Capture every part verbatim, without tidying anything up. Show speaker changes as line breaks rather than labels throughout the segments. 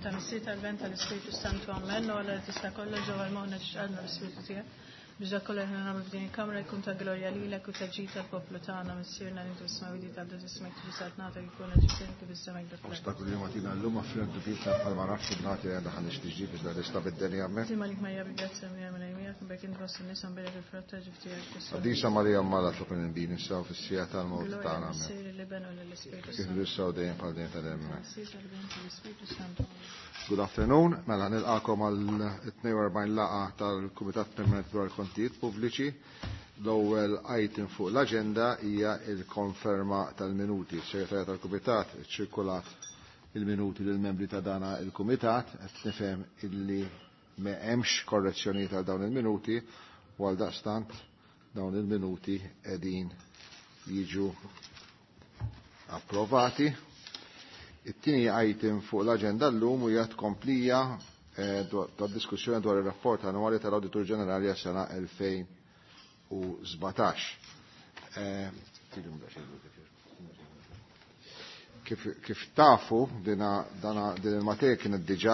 تمسيت البنت الاسبيريتو سانتو امن ولا تستقل جوا المؤمن تشهدنا الاسبيريتو بجا كل احنا نعمل بدين كاميرا يكون تغلوريا لك وتجيت البوبلوتانا مسيرنا انت اسمه ودي تبدا اسمك بساتنا تكون جيتك بالسمك دكتور
استقبل اليوم اتينا اللوم افرنت بيتا المعرفش بناتي عند حنش تجيب اذا تستبد الدنيا من
زي مالك ما يبقى تسمي من ايميك بكين راس الناس ام بلغ الفرطه جفتي
ديسا مريم مالا شكرا دين الساو في السياطة الموت تاعنا
مسير اللبن ولا الاسبيريتو
كيف لسه دين قادين تدم
مسير البنت الاسبيريتو سانتو
Good afternoon, mela nilqakom għal tnejn u erbgħin laqa tal-Kumitat Permanent dwar il-Kontijiet Pubbliċi. L-ewwel item fuq l-aġenda hija l-konferma tal-minuti. Is-Segretarja tal-Kumitat iċċirkulat il-minuti lill membri ta' dana il-Kumitat qed nifhem illi ma hemmx korrezzjonijiet għal dawn il-minuti u għal daqstant dawn il-minuti qegħdin jiġu approvati. It-tieni item fuq l-aġenda llum hija tkomplija tad-diskussjoni dwar ir-rapport annwali tal-Awditur Ġenerali għas-sena elfejn u sbatax. Kif kif tafu din il-materja kienet diġà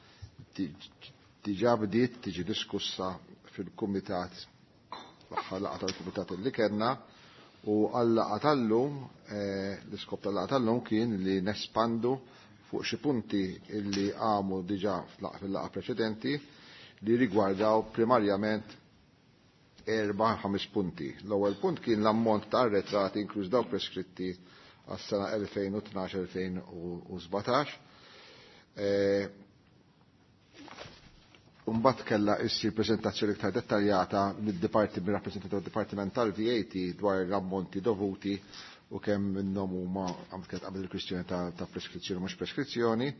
diġà bdiet tiġi diskussa fil-Kumitat l-aħħar laqgħa tal-Kumitat li kellna. U għall-laqa tal-lum, l-iskop tal-laqa tal-lum kien li nespandu fuq xi punti illi għamu diġà fil-laqa preċedenti li rigwardaw primarjament erba' ħames punti. L-ewwel punt kien l-ammont ta' arretrati inkluż dawk preskritti għas-sena elfejn u tnax elfejn u sbatax. Umbat kella issir prezentazzjoni iktar dettaljata mid-dipartiment rappresentativ Dipartiment tal-V A T dwar l-ammonti dovuti u kemm minnhom huma kienet qabel il-kwistjoni ta' preskrizzjoni mhux preskrizzjoni.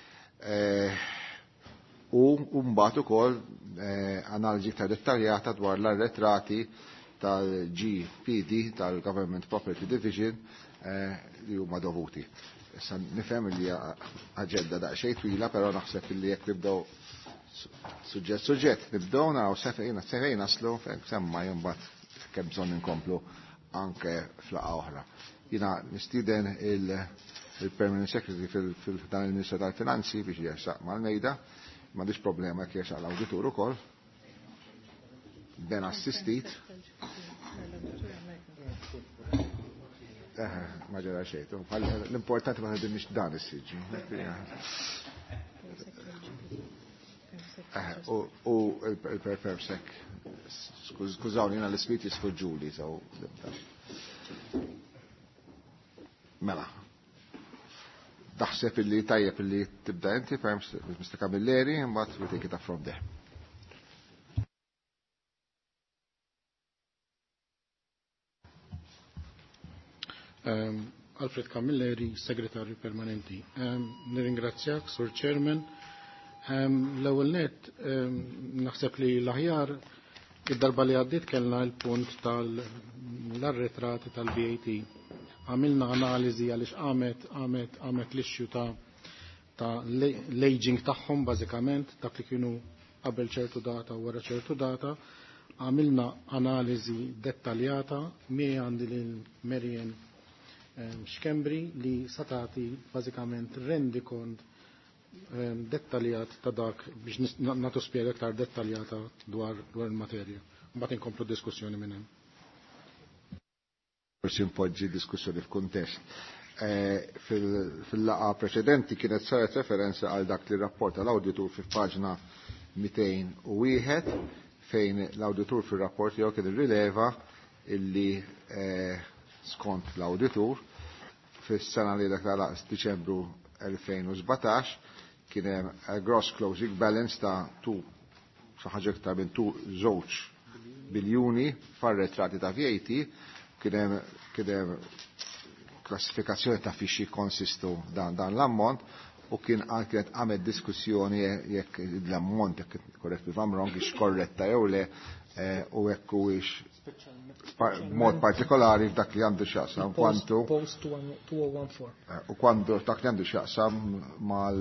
U mbagħad ukoll analiżi iktar dettaljata dwar l-arretrati tal-G P D tal-Government Property Division li huma dovuti. Issa nifhem li aġenda daqsxejn twila, però naħseb li jekk nibdew suġġett suġġett nibdew naraw sefejna sefejn naslu semma jumbat kemm bżonn inkomplu anke flaqa oħra. Jiena nistieden il-Permanent Secretary fil-dan il-Ministru tal-Finanzi biex jersaq mal-mejda, m'għandix problema jekk jersaq l-Awditur ukoll. Ben assistit. Ma ġara xejn. L-importanti ma ħedimniex dan is-siġi. U il-perfsek, skużawni jena l-ispiti sfuġġuli, so. Mela. Daħseb illi tajjeb illi tibda inti, mister Camilleri, mbagħad we take it up from there.
Um, Alfred Camilleri, Segretarju Permanenti. Um, Nirringrazzjak, Sur Chairman. Um, L-ewwel net um, naħseb li l-aħjar id-darba li għaddiet kellna l-punt tal-arretrati tal-V A T. Għamilna analiżi għaliex għamet għamet għamet l-ixxu ta' ta' l-aging tagħhom bażikament dak li kienu qabel ċertu data u wara ċertu data. Għamilna analiżi dettaljata mi għandi lil Marian Xkembri li satati bażikament rendi kont dettaljat ta' dak biex nagħtu spjega aktar dettaljata dwar dwar il-materja. Mbagħad inkomplu diskussjoni minn hemm.
Forsi npoġġi diskussjoni f'kuntest. Fil-laqa preċedenti kienet saret referenza għal dak li rapport tal-awditur fil-paġna mitejn u wieħed fejn l-awditur fil-rapport jew kien irrileva illi skont l-awditur fis-sena li deklaraq Diċembru elfejn u sbatax kien hemm gross closing balance ta' tu xi ħaġa iktar minn tu żewġ biljuni f'arretrati ta' V A T, kien hemm kien hemm klassifikazzjoni ta' fixi konsistu dan dan l-ammont u kien kienet għamed diskussjoni jekk l-ammont jekk correct me if I'm wrong ix korretta jew le u hekk huwiex mod partikolari f'dak li għandu x'jaqsam kwantu u kwantu dak li għandu x'jaqsam mal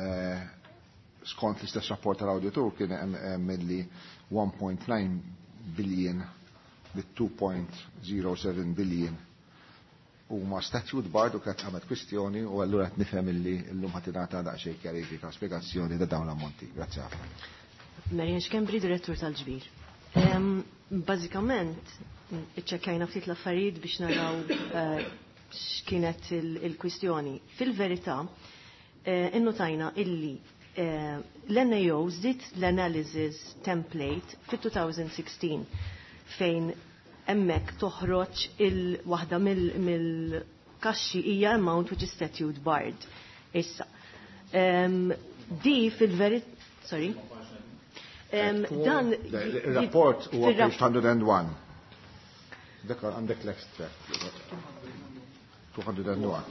skont l-istess rapport tal-awditur kien hemm milli one point nine billion bit two point zero seven billion huma statute bard u kienet għamet kwistjoni u allura qed nifhem illi llum ħadd ingħata daqsxejn kjarifika spjegazzjoni ta' dawn l-ammonti. Grazzi ħafna.
Marjan Xkembri, direttur tal-Ġbir. Bażikament, iċċekkajna ftit l-affarijiet biex naraw x'kienet il-kwistjoni. Fil-verità, innotajna illi l-N A O żdiet l-analysis template fit-two thousand sixteen fejn hemmhekk toħroġ il-waħda mill-kaxxi hija amount which is statute barred. Issa. Di fil-verità, sorry. Dan
il-rapport huwa page one hundred one. Dak għandek l-extract. two hundred one.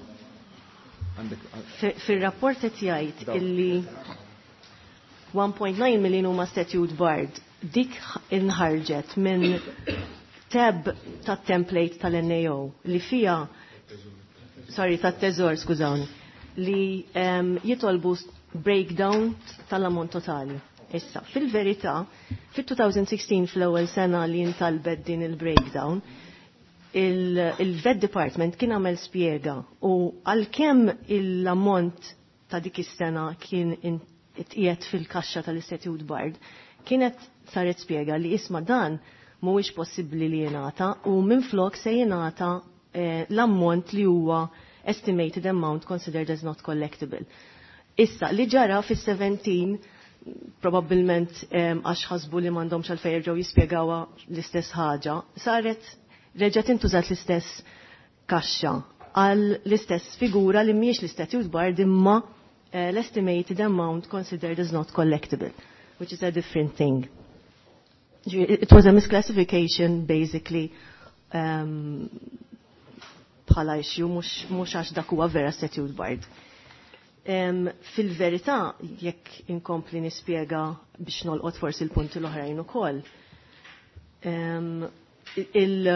Fil-rapport qed jgħid illi one point nine million huma statute barred. Dik inħarġet minn tab tat template tal-N A O li fija, sorry, tat teżor, skużawni, li um, jitolbu breakdown tal-ammont totali. Issa, fil-verità, fil-two thousand sixteen fl-ewwel sena li jintalbet din il-breakdown, il-Vet Department kien għamel spjega u għalkemm l-ammont ta' dik is-sena kien qiegħed fil-kaxxa tal-Istatute Bard, kienet saret spjega li isma' dan mhuwiex possibbli li jingħata u minflok se jingħata eh, l-ammont li huwa estimated amount considered as not collectible. Issa li ġara fis-seventeen probabbilment għax eh, ħasbu li m'għandhomx għalfejn jerġgħu jispjegawha l-istess ħaġa, saret reġgħet intużat l-istess kaxxa għal l-istess figura li mhijiex l-Statute Bard imma eh, l-estimated amount considered as not collectible, which is a different thing. It was a misclassification basically um, bħala issue mhux għax dak huwa vera statute bard. Um, Fil-verità jekk inkompli nispjega biex nolqot forsi l-punti l-oħrajn ukoll. Um, il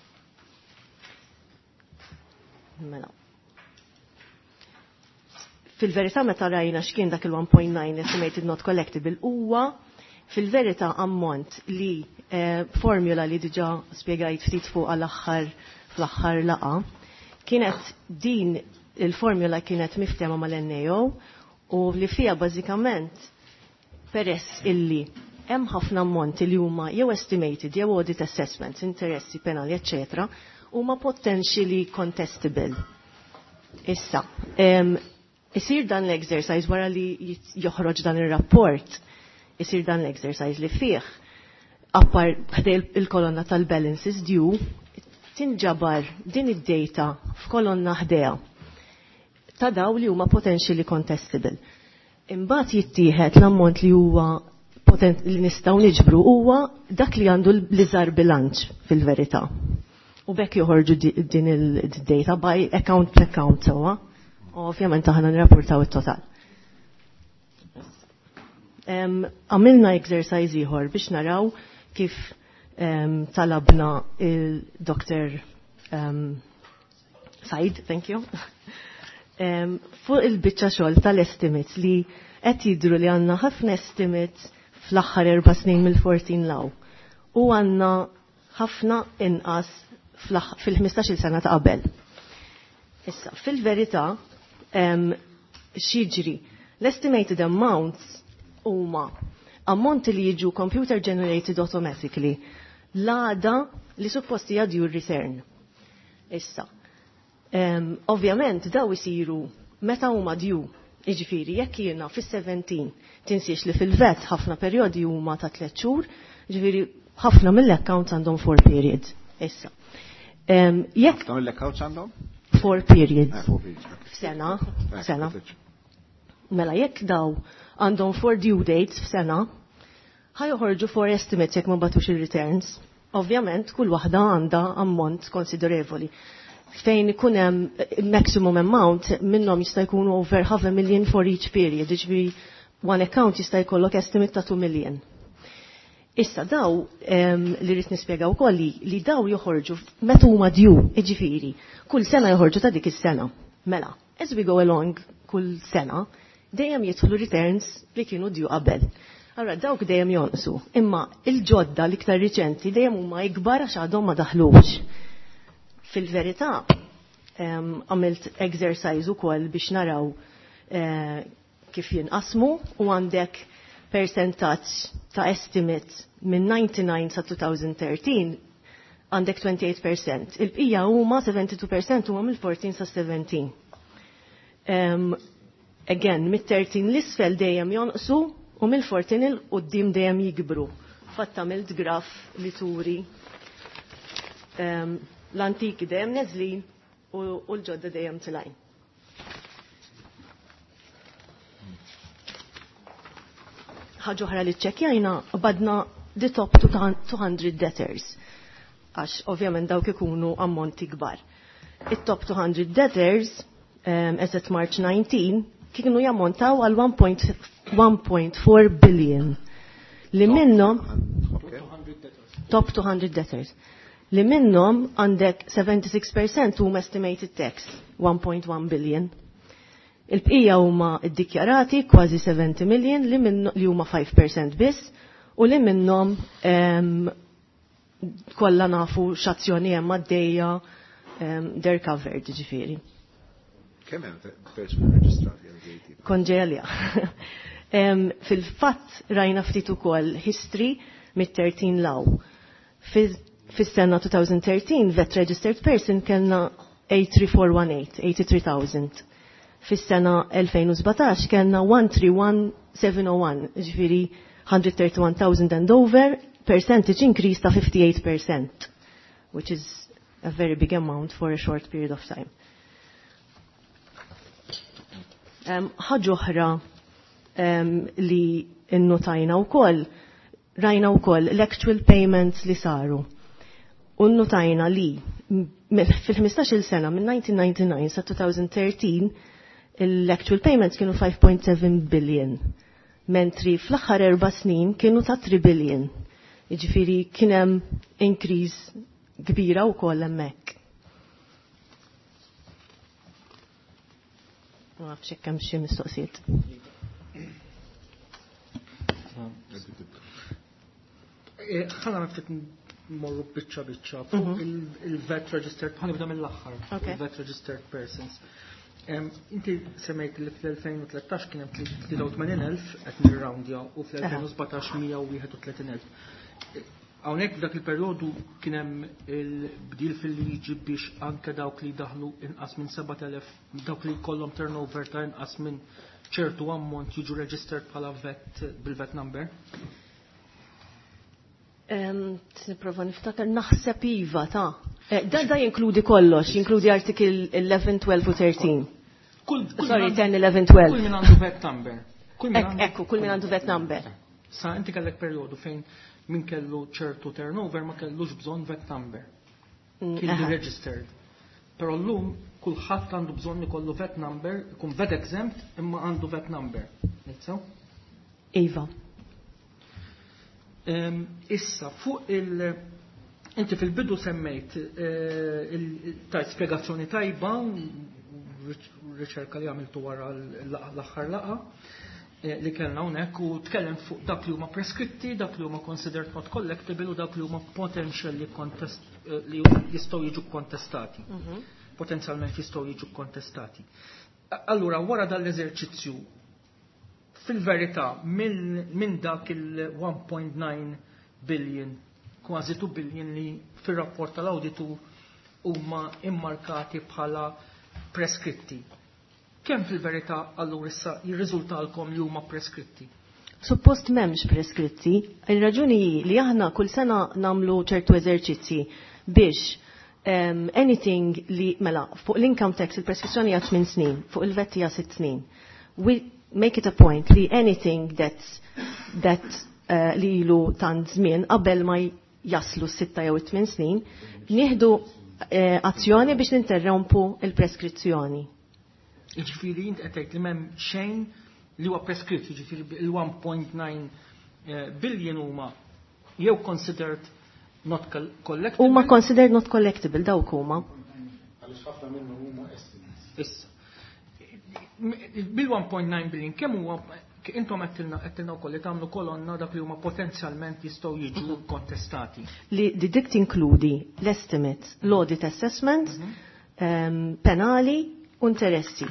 mela. Fil-verità meta rajna x'kien dak il-one point nine estimated not collectible huwa fil-verità ammont li eh, formula li diġa spiegajt ftit fuq għal-axħar fl-axħar laqa, kienet din il-formula kienet miftema mal-N A O u li fija bażikament peress illi hemm ħafna ammonti li huma jew estimated jew audit assessments, interessi penali, eccetera, huma potentially contestable. Issa, um, isir dan l-exercise wara li joħroġ dan ir-rapport, isir dan l-exercise li fih, appar ħdej il-kolonna tal-balances due, tinġabar din id-data f'kolonna ħdeja ta' daw li huma potentially contestable. Imbagħad jittieħed l-ammont li huwa li nistgħu niġbru huwa dak li għandu l-iżgħar bilanċ fil-verità. U bekk joħorġu din il-data by account to account sewwa. Ovvjament aħna nirrapportaw it-total. Għamilna um, exercise ieħor biex naraw kif um, talabna il-Doktor um, Said, thank you, um, fuq il-biċċa xogħol tal-estimates li qed jidhru li għandna ħafna estimates fl-aħħar erba' snin mill-fourteen law u għandna ħafna inqas fil-ħmistax-il sena ta' qabel. Issa, fil-verità, um, x'jiġri l-estimated amounts huma ammonti li jiġu computer generated automatically l-għada li supposti jadju r-return. Issa, um, ovvjament daw isiru meta huma dju, jiġifieri jekk jiena fis-seventeen tinsiex li fil-vet ħafna perjodi huma ta' tliet xhur, jiġifieri ħafna mill-accounts għandhom four periods. Issa. Um, jekk
ħafna mill-accounts għandhom?
Four periods.
Ah, four periods.
F'sena, f'sena. Mela jekk daw għandhom four due dates f'sena, ħajoħorġu four estimates jekk ma batux il-returns. Ovvjament, kull waħda għandha ammont konsiderevoli. Fejn ikun hemm maximum amount minnhom jista' jkunu over half a million for each period, jiġifieri one account jista' jkollok estimate ta' two million. Issa daw um, li rrid nispjegaw ukoll li, li daw joħorġu meta huma due, jiġifieri kull sena joħorġu ta' dik is-sena. Mela, as we go along kull sena, dejjem jidħlu returns li kienu due qabel. Allora dawk dejjem jonqsu, imma il-ġodda l-iktar riċenti dejjem huma ikbar għax għadhom ma daħlux. Fil-verità, għamilt exercise ukoll biex naraw kif jinqasmu u għandek percentaġġ ta' estimate minn ninety-nine sa two thousand thirteen għandek twenty-eight percent. Il-bqija huma seventy-two percent huma mill-fourteen sa seventeen. Um, again, mit-thirteen l-isfel dejjem jonqsu u mill-fourteen il-qudiem dejjem jikbru. Fatta mill graf li turi um, l-antiki dejjem neżlin u l-ġodda dejjem tilajn. Ħaġa oħra li ċċekkjajna badna the top two hundred debtors. Għax ovvjament dawk ikunu ammonti kbar. It-top two hundred debtors um, as at March nineteen kienu jammontaw għal one point four billion. Li minnhom top two hundred debtors. Li minnhom għandek seventy-six percent huma estimated tax one point one billion. Il-bqija huma ddikjarati kważi seventy million li minnu li huma five percent biss u li minnhom um, kollha nafu x'azzjoni hemm għaddejja um, they're covered ġifieri.
Kemm hemm persuni reġistrati?
Konġelja. um, Fil-fatt rajna ftit ukoll history mit-thirteen law. Fis-sena two thousand thirteen vet registered person kellna eighty-three four eighteen, eighty-three thousand. Fis-sena twenty seventeen kellna one three one seven oh one, ġifieri one hundred thirty-one thousand and over, percentage increase ta' fifty-eight percent, which is a very big amount for a short period of time. Ħaġa oħra um, li innotajna wkoll, rajna wkoll l-actual payments li saru. U nnotajna li fil-fifteen sena minn nineteen ninety-nine sa two thousand thirteen l-actual payments kienu five point seven billion, mentri fl-aħħar erba' snin kienu ta' three billion. Jiġifieri kien hemm increase kbira wkoll hemmhekk. Ma nafx hekk hemm xi mistoqsijiet.
Ħana ftit morru biċċa biċċa fuq il-vet registered, ħanibda mill-aħħar, il-vet registered persons. Inti semmejt li fl-twenty thirteen kien hemm three eighty elf qed nirroundja u fl-twenty seventeen one thirty-one elf. Hawnhekk f'dak il-perjodu kien hemm il-bdil fil-liġi biex anke dawk li daħlu inqas minn seven thousand, dawk li jkollhom turnover ta' inqas minn ċertu ammont jiġu registered bħala vet bil-vet number.
Niprofa niftakar naħseb iva ta' dan da jinkludi kollox, jinkludi artikil eleven, twelve u thirteen. Sorry, ten, eleven, twelve.
Kull min għandu vet number.
Ekku, kull min għandu vet number.
Sa inti kellek perjodu fejn min kellu ċertu turnover ma kellux bżonn vet number. Kien di registered. Però llum kulħadd għandu bżonn ikollu vet number, ikun vet exempt imma għandu vet number. Nitsew?
Iva.
Um, issa, fuq il- inti fil-bidu semmejt uh, ta' spiegazzjoni tajba, riċerka li għamiltu wara l-aħħar laqa, uh, li kellna hawnhekk u tkellem fuq dak li huma preskritti, dak li huma considered not collectible u dak li huma potential li, contest, uh, li jistgħu jiġu kontestati. Mm-hmm. Potenzjalment jistgħu jiġu kontestati. Allura, wara dal-eżerċizzju, fil-verità, minn dak il-one point nine billion, kważi two billion li fil-rapport tal-auditu huma immarkati bħala preskritti. Kemm fil-verità allura issa jirriżultalkom li huma preskritti?
Suppost m'hemmx preskritti, ir-raġuni li aħna kull sena nagħmlu ċertu eżerċizzi biex um, anything li mela fuq l-income tax il-preskrizzjoni hija tmien snin, fuq il-vet hija sitt snin. We make it a point li anything that's that uh, li ilu tant żmien qabel ma jaslu sitta jew tmien snin, nieħdu uh, azzjoni biex ninterrompu il-preskrizzjoni.
Jiġifieri int qed tgħid li m'hemm xejn li huwa preskritt, jiġifieri il-one point nine billion huma jew considered not collectible.
Huma considered not collectible dawk huma.
Għaliex ħafna minnhom huma estimates.
Issa. Bil-one point nine billion, kemm huwa intom qedtilna wkoll li tagħmlu kolonna dak li huma potenzjalment jistgħu jiġu kontestati.
Li dik tinkludi l-estimates, l-audit assessments, um, penali u interessi.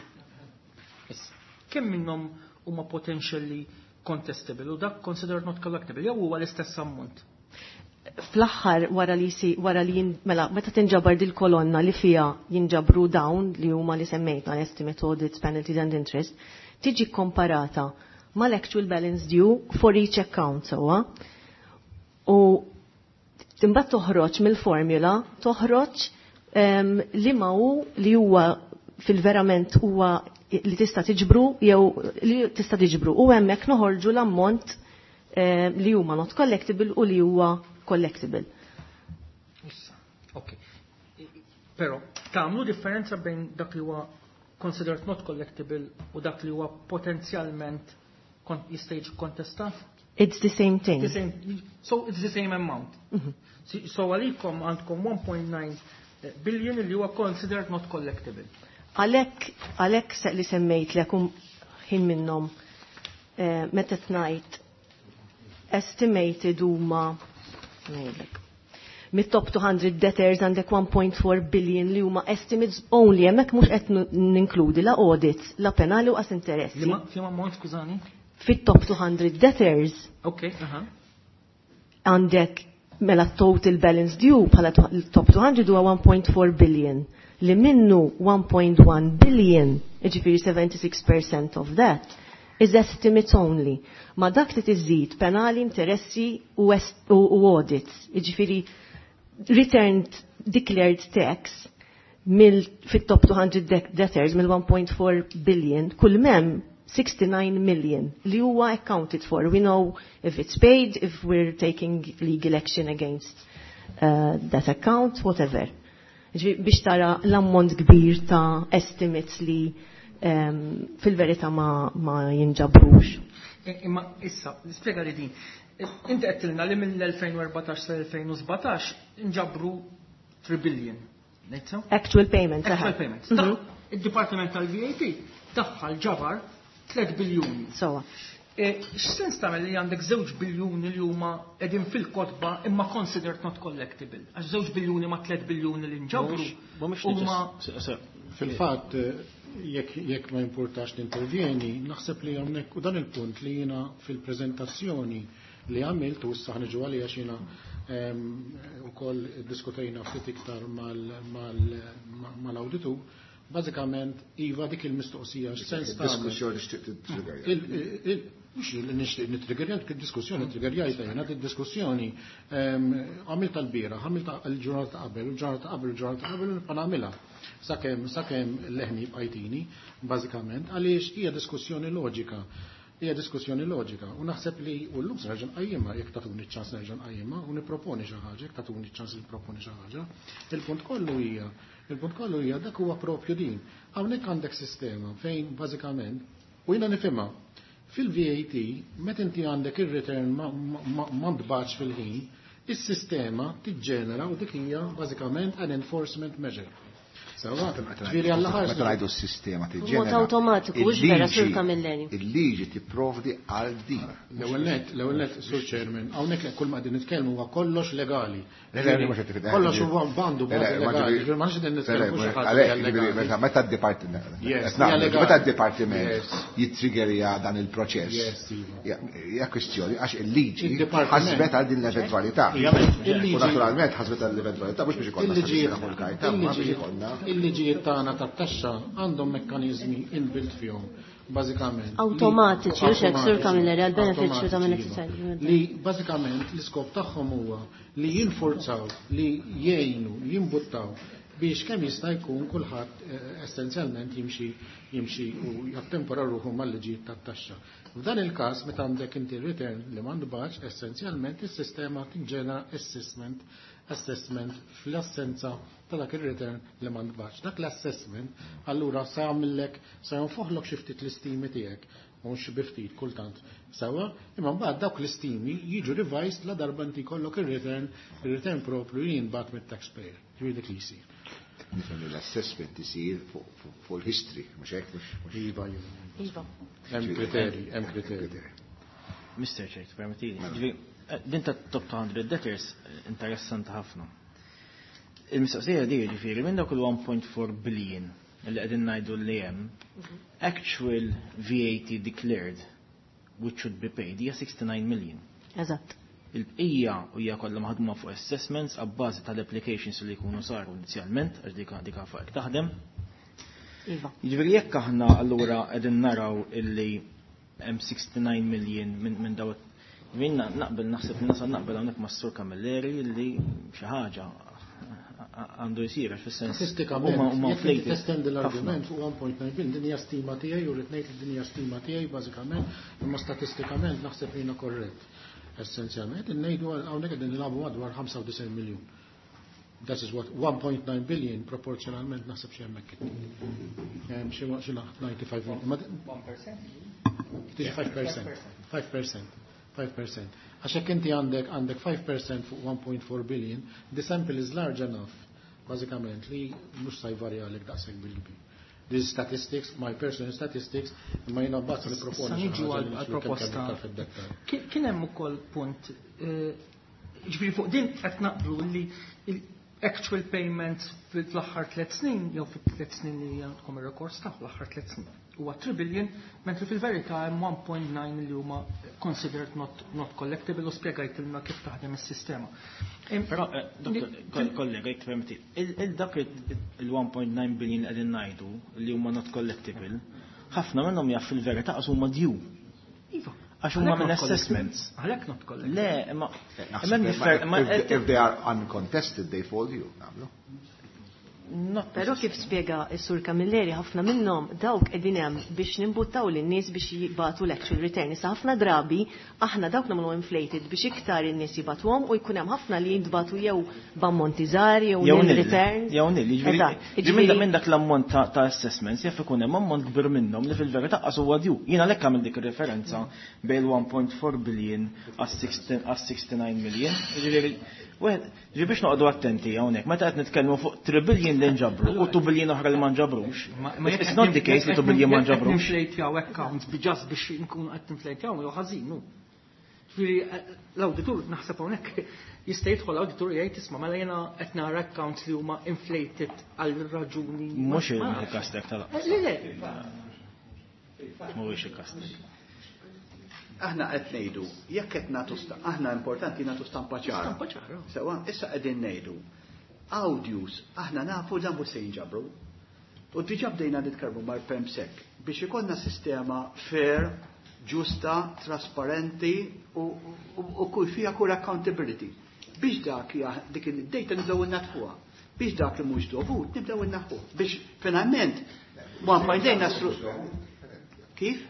Kemm minnhom huma potentially contestable u dak considered not collectible jew huwa l-istess ammont?
Fl-aħħar wara li si wara li mela meta tinġabar dil kolonna li fija jinġabru dawn li huma li semmejtna estimate audits, penalties and interest, tiġi komparata mal-actual balance due for each account sewwa. U timbagħad toħroġ mill-formula, toħroġ um, li ma hu li huwa fil-verament huwa li tista' tiġbru jew li tista' tiġbru u hemmhekk noħorġu l-ammont um, li huma not collectible u li huwa collectible.
Okay. Però tagħmlu differenza bejn dak li huwa considered not collectible u dak li huwa potenzjalment jista' jiġi kontestat?
It's the same thing.
The same, so it's the same amount. Mm-hmm. So għalikom għandkom one point nine billion li huwa considered not collectible.
Għalhekk għalhekk li semmejt lekum ħin minnhom eh, meta tnajt estimated huma ngħidlek. Mit-top two hundred debtors għandek one point four billion li huma estimates only hemmhekk mhux qed ninkludi la audits, la penali u qas interessi.
Li ma fim ammont skużani?
Fit-top two hundred debtors.
Okay, aha.
Għandek mela total balance due bħala top two hundred huwa one point four billion. Li minnu one point one billion, ġifieri seventy-six percent of that, is estimates only. Ma dak li tiżid penali, interessi u, u, u audits, ġifieri returned declared tax mill fit-top two hundred debtors mill one point four billion, kull mem sixty-nine million li huwa accounted for. We know if it's paid, if we're taking legal action against uh, that account, whatever. Biex tara l-ammont kbir ta' estimates li um, fil-verità ma, ma jinġabrux.
Imma issa, spiega li din. Inti qedtilna li mill-twenty fourteen sa twenty seventeen inġabru three billion.
Actual payments.
Actual payments. Il-Dipartiment tal-V A T daħħal ġabar three biljuni.
Sowa.
X'sens tagħmel li għandek żewġ biljuni li huma qegħdin fil-kotba imma considered not collectible? Għax żewġ biljuni ma tliet biljuni li nġabru. Huma
fil-fatt jekk ma importax nintervjeni, naħseb li hawnhekk u dan il-punt li jiena fil-preżentazzjoni li għamilt u issa ħniġu għalija xina ukoll diskutejna ftit iktar mal-awditu, bażikament iva dik il-mistoqsija x'sens ta'
diskussjoni xtieq
mux nishtiq nitriggerjant kid-diskussjoni, triggerjajta jena kid-diskussjoni għamil tal-bira, għamil tal-ġurnata qabel, il-ġurnata qabel, il-ġurnata qabel, nibqa' nagħmilha. Sakemm sakemm leħni bqajtini, bażikament, għaliex hija diskussjoni loġika. Hija diskussjoni loġika. U naħseb li u llum se nerġa' nqajjimha jekk tatuni ċ-ċans nerġa' nqajjimha u nipproponi xi ħaġa, jekk tatuni ċ-ċans li nipproponi xi ħaġa. Il-punt kollu hija, il-punt kollu hija dak huwa proprju din. Hawnhekk għandek sistema fejn bażikament u jiena nifhimha. Fil-V A T, meta inti għandek ir-return ma ndbaċ fil-ħin, is-sistema tiġġenera u dik hija bażikament an enforcement measure. Sawa, ġifieri għall-aħħar
meta ngħidu s-sistema tiġġenera.
Mod awtomatiku mhux vera sur kamillenju.
Il-liġi tipprovdi għal din.
L-ewwel net, l-ewwel net, Sur Chairman, hawnhekk kull ma qegħdin nitkellmu huwa kollox legali. Kollox huwa bandu legali. Ma nix qegħdin nitkellmu xi ħaġa.
Meta d-dipartiment meta d-dipartiment jittriggerja dan il-proċess. Hija kwestjoni għax il-liġi ħasbet għal din l-eventwalità. U naturalment ħasbet għal l-eventwalità mhux biex ikollna sistema kull-kajta, ma biex ikollna
il-liġijiet tagħna tat-taxxa għandhom mekkaniżmi inbuilt fihom bażikament.
Awtomatiċi u xek sur kamilleri għal benefiċċju ta' min qed
li bażikament l-iskop tagħhom huwa li jinforzaw, li jgħinu, jimbuttaw biex kemm jista' jkun kulħadd essenzjalment jimxi jimxi u jattempora ruħu mal-liġijiet tat-taxxa. F'dan il-każ meta għandek inti return li m'għandbax essenzjalment is-sistema tinġenera assessment assessment fl-assenza ta' dak ir-return li m'għandbax. Dak l-assessment allura sa jagħmellek sa jonfoħlok xi ftit l-istimi tiegħek mhux bi ftit kultant. Sewa, imma mbagħad dawk l-istimi jiġu revised la darba inti jkollok ir-return, ir-return propru jinbagħat mit-taxpayer. Ġifieri dik li jsir.
Nifhem l-assessment isir fuq il-history, mhux hekk mhux
iva
Iva.
Hemm kriterji, hemm kriterji.
mister Chair, permettili. Din ta' top two hundred debtors interessanti ħafna. il-mistoqsija di ġifieri minn dak il-one point four billion li qegħdin ngħidu li hemm actual V A T declared which should be paid hija sixty-nine million.
Eżatt.
Il-bqija hija kollha maħduma fuq assessments abbażi tal-applications li jkunu saru inizjalment għax dik dik fuq taħdem.
Iva.
Jiġifieri jekk aħna allura qegħdin naraw illi hemm sixty-nine million minn min daw minna naqbel naħseb nasa naqbel hawnhekk mas-Sur Camilleri li xi ħaġa għandu jsir fis-sens
statistikament jekk testend l-argument fuq one point nine billion din hija stima tiegħi u rid ngħid li din hija stima tiegħi bażikament imma statistikament naħseb jiena korrett. Essenzjalment ngħidu hawnhekk qegħdin nilagħbu madwar ninety-five miljun. That is what one point nine billion proporzjonalment naħseb xi hemmhekk. Hemm xi xi ninety-five million. one percent? five percent. five percent. five percent. Għaxek inti għandek għandek five percent fuq one point four billion, the sample is large enough, bażikament li mhux sa jvarja għalek daqshekk bil-kbir. These statistics, my personal statistics, ma jiena mbagħad li proponi
għal-proposta. Kien hemm ukoll punt, ġifieri fuq din qed naqblu li actual payments fil-aħħar tliet snin, jew fit-tliet snin li għandkom ir-rekors ta' l-aħħar tliet snin. Huwa three billion, mentri fil-verità hemm one point nine li huma considered not, not collectible u spjegajtilna kif taħdem is-sistema.
Però, kollega, jek permetti, il-dak il-one point nine billion qegħdin ngħidu li huma not collectible, ħafna minnhom jaf fil-verità qas huma due.
Iva.
Għax huma minn assessments.
Għalhekk not collectible.
Le, ma
if they are uncontested, they fall due.
Pero kif spiega s-Sur Camilleri ħafna minnhom dawk qegħdin hemm biex nimbuttaw lin-nies biex jibatu l-actual return. Issa ħafna drabi aħna dawk nagħmlu inflated biex iktar in-nies jibatuhom u jkun hemm ħafna li jintbatu jew b'ammonti żgħar jew nil returns.
Jew nil, jiġifieri minn dak l-ammont ta' assessments jaf ikun hemm ammont kbir minnhom li fil-verità qas huwa due. Jiena lekk għamil dik ir-referenza bejn one point four billion għas sixty-nine million. Jiġifieri ġi biex noqdu attenti hawnhekk, meta qed nitkellmu fuq three billion li nġabru u two billion oħra li ma nġabrux. It's not the case li two billion ma nġabrux.
Inflatejaw accounts ġas biex nkun qed inflatejaw jew ħażin. Ġifieri l-awditur naħseb hawnhekk jista' jidħol l-awditur jgħid isma' mela jiena qed nara accounts li huma inflated għal raġuni.
Mhux il-kastek tal-.
Le le.
Mhuwiex il-kastek.
Aħna qed ngħidu, jekk qed nagħtu aħna importanti nagħtu stampa ċara.
Stampa ċara.
Sewa, issa qegħdin ngħidu. Audios, aħna nafu dan mhux se jinġabru. U diġà bdejna nitkellmu mal-PEMSEC biex ikollna sistema fair, ġusta, trasparenti u kull fiha kull accountability. Biex dak dik id-dejta nibdew innatfuha. Biex dak li mhux dovut nibdew innaħħu. Biex finalment ma bdejna kif?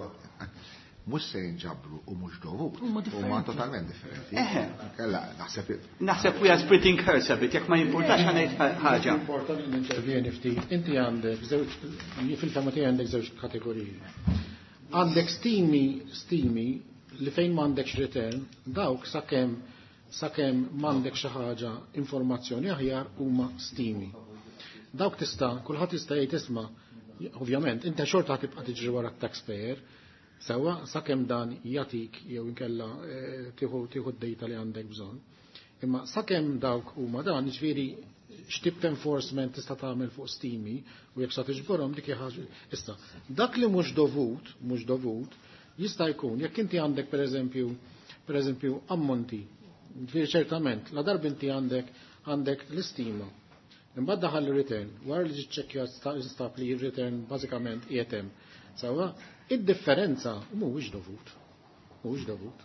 Mux se jinġabru u mux dovut. U ma totalment differenti. Kella, naħseb.
Naħseb we are splitting hairs a bit, jek ma jimportax għanajt ħagġa.
Importanti n-intervjeni ftit. Inti għandek, fil-fema ti għandek zewġ kategoriji. Għandek stimi, stimi li fejn mandek return, dawk sakem sakem mandek xaħġa informazzjoni aħjar huma stimi. Dawk tista, kulħadd tista' jgħid isma', ovvjament, inta xorta tibqa' tiġri wara taxpayer. Sewa, sakemm dan jatik jew inkella tieħu tieħu d-dejta li għandek bżonn. Imma sakemm dawk huma dan, jiġifieri x'tip enforcement tista' tagħmel fuq stimi u jekk sa tiġborhom dik ħaġa. Issa, dak li mhux dovut, mhux dovut, jista' jkun jekk inti għandek pereżempju pereżempju ammonti. Jiġifieri ċertament, la darba inti għandek għandek l-istima. Imbagħad daħal return, wara li ġiċċekkja stab li r-return bażikament qiegħed hemm. Sewa, id-differenza mhuwiex dovut. Mhuwiex dovut.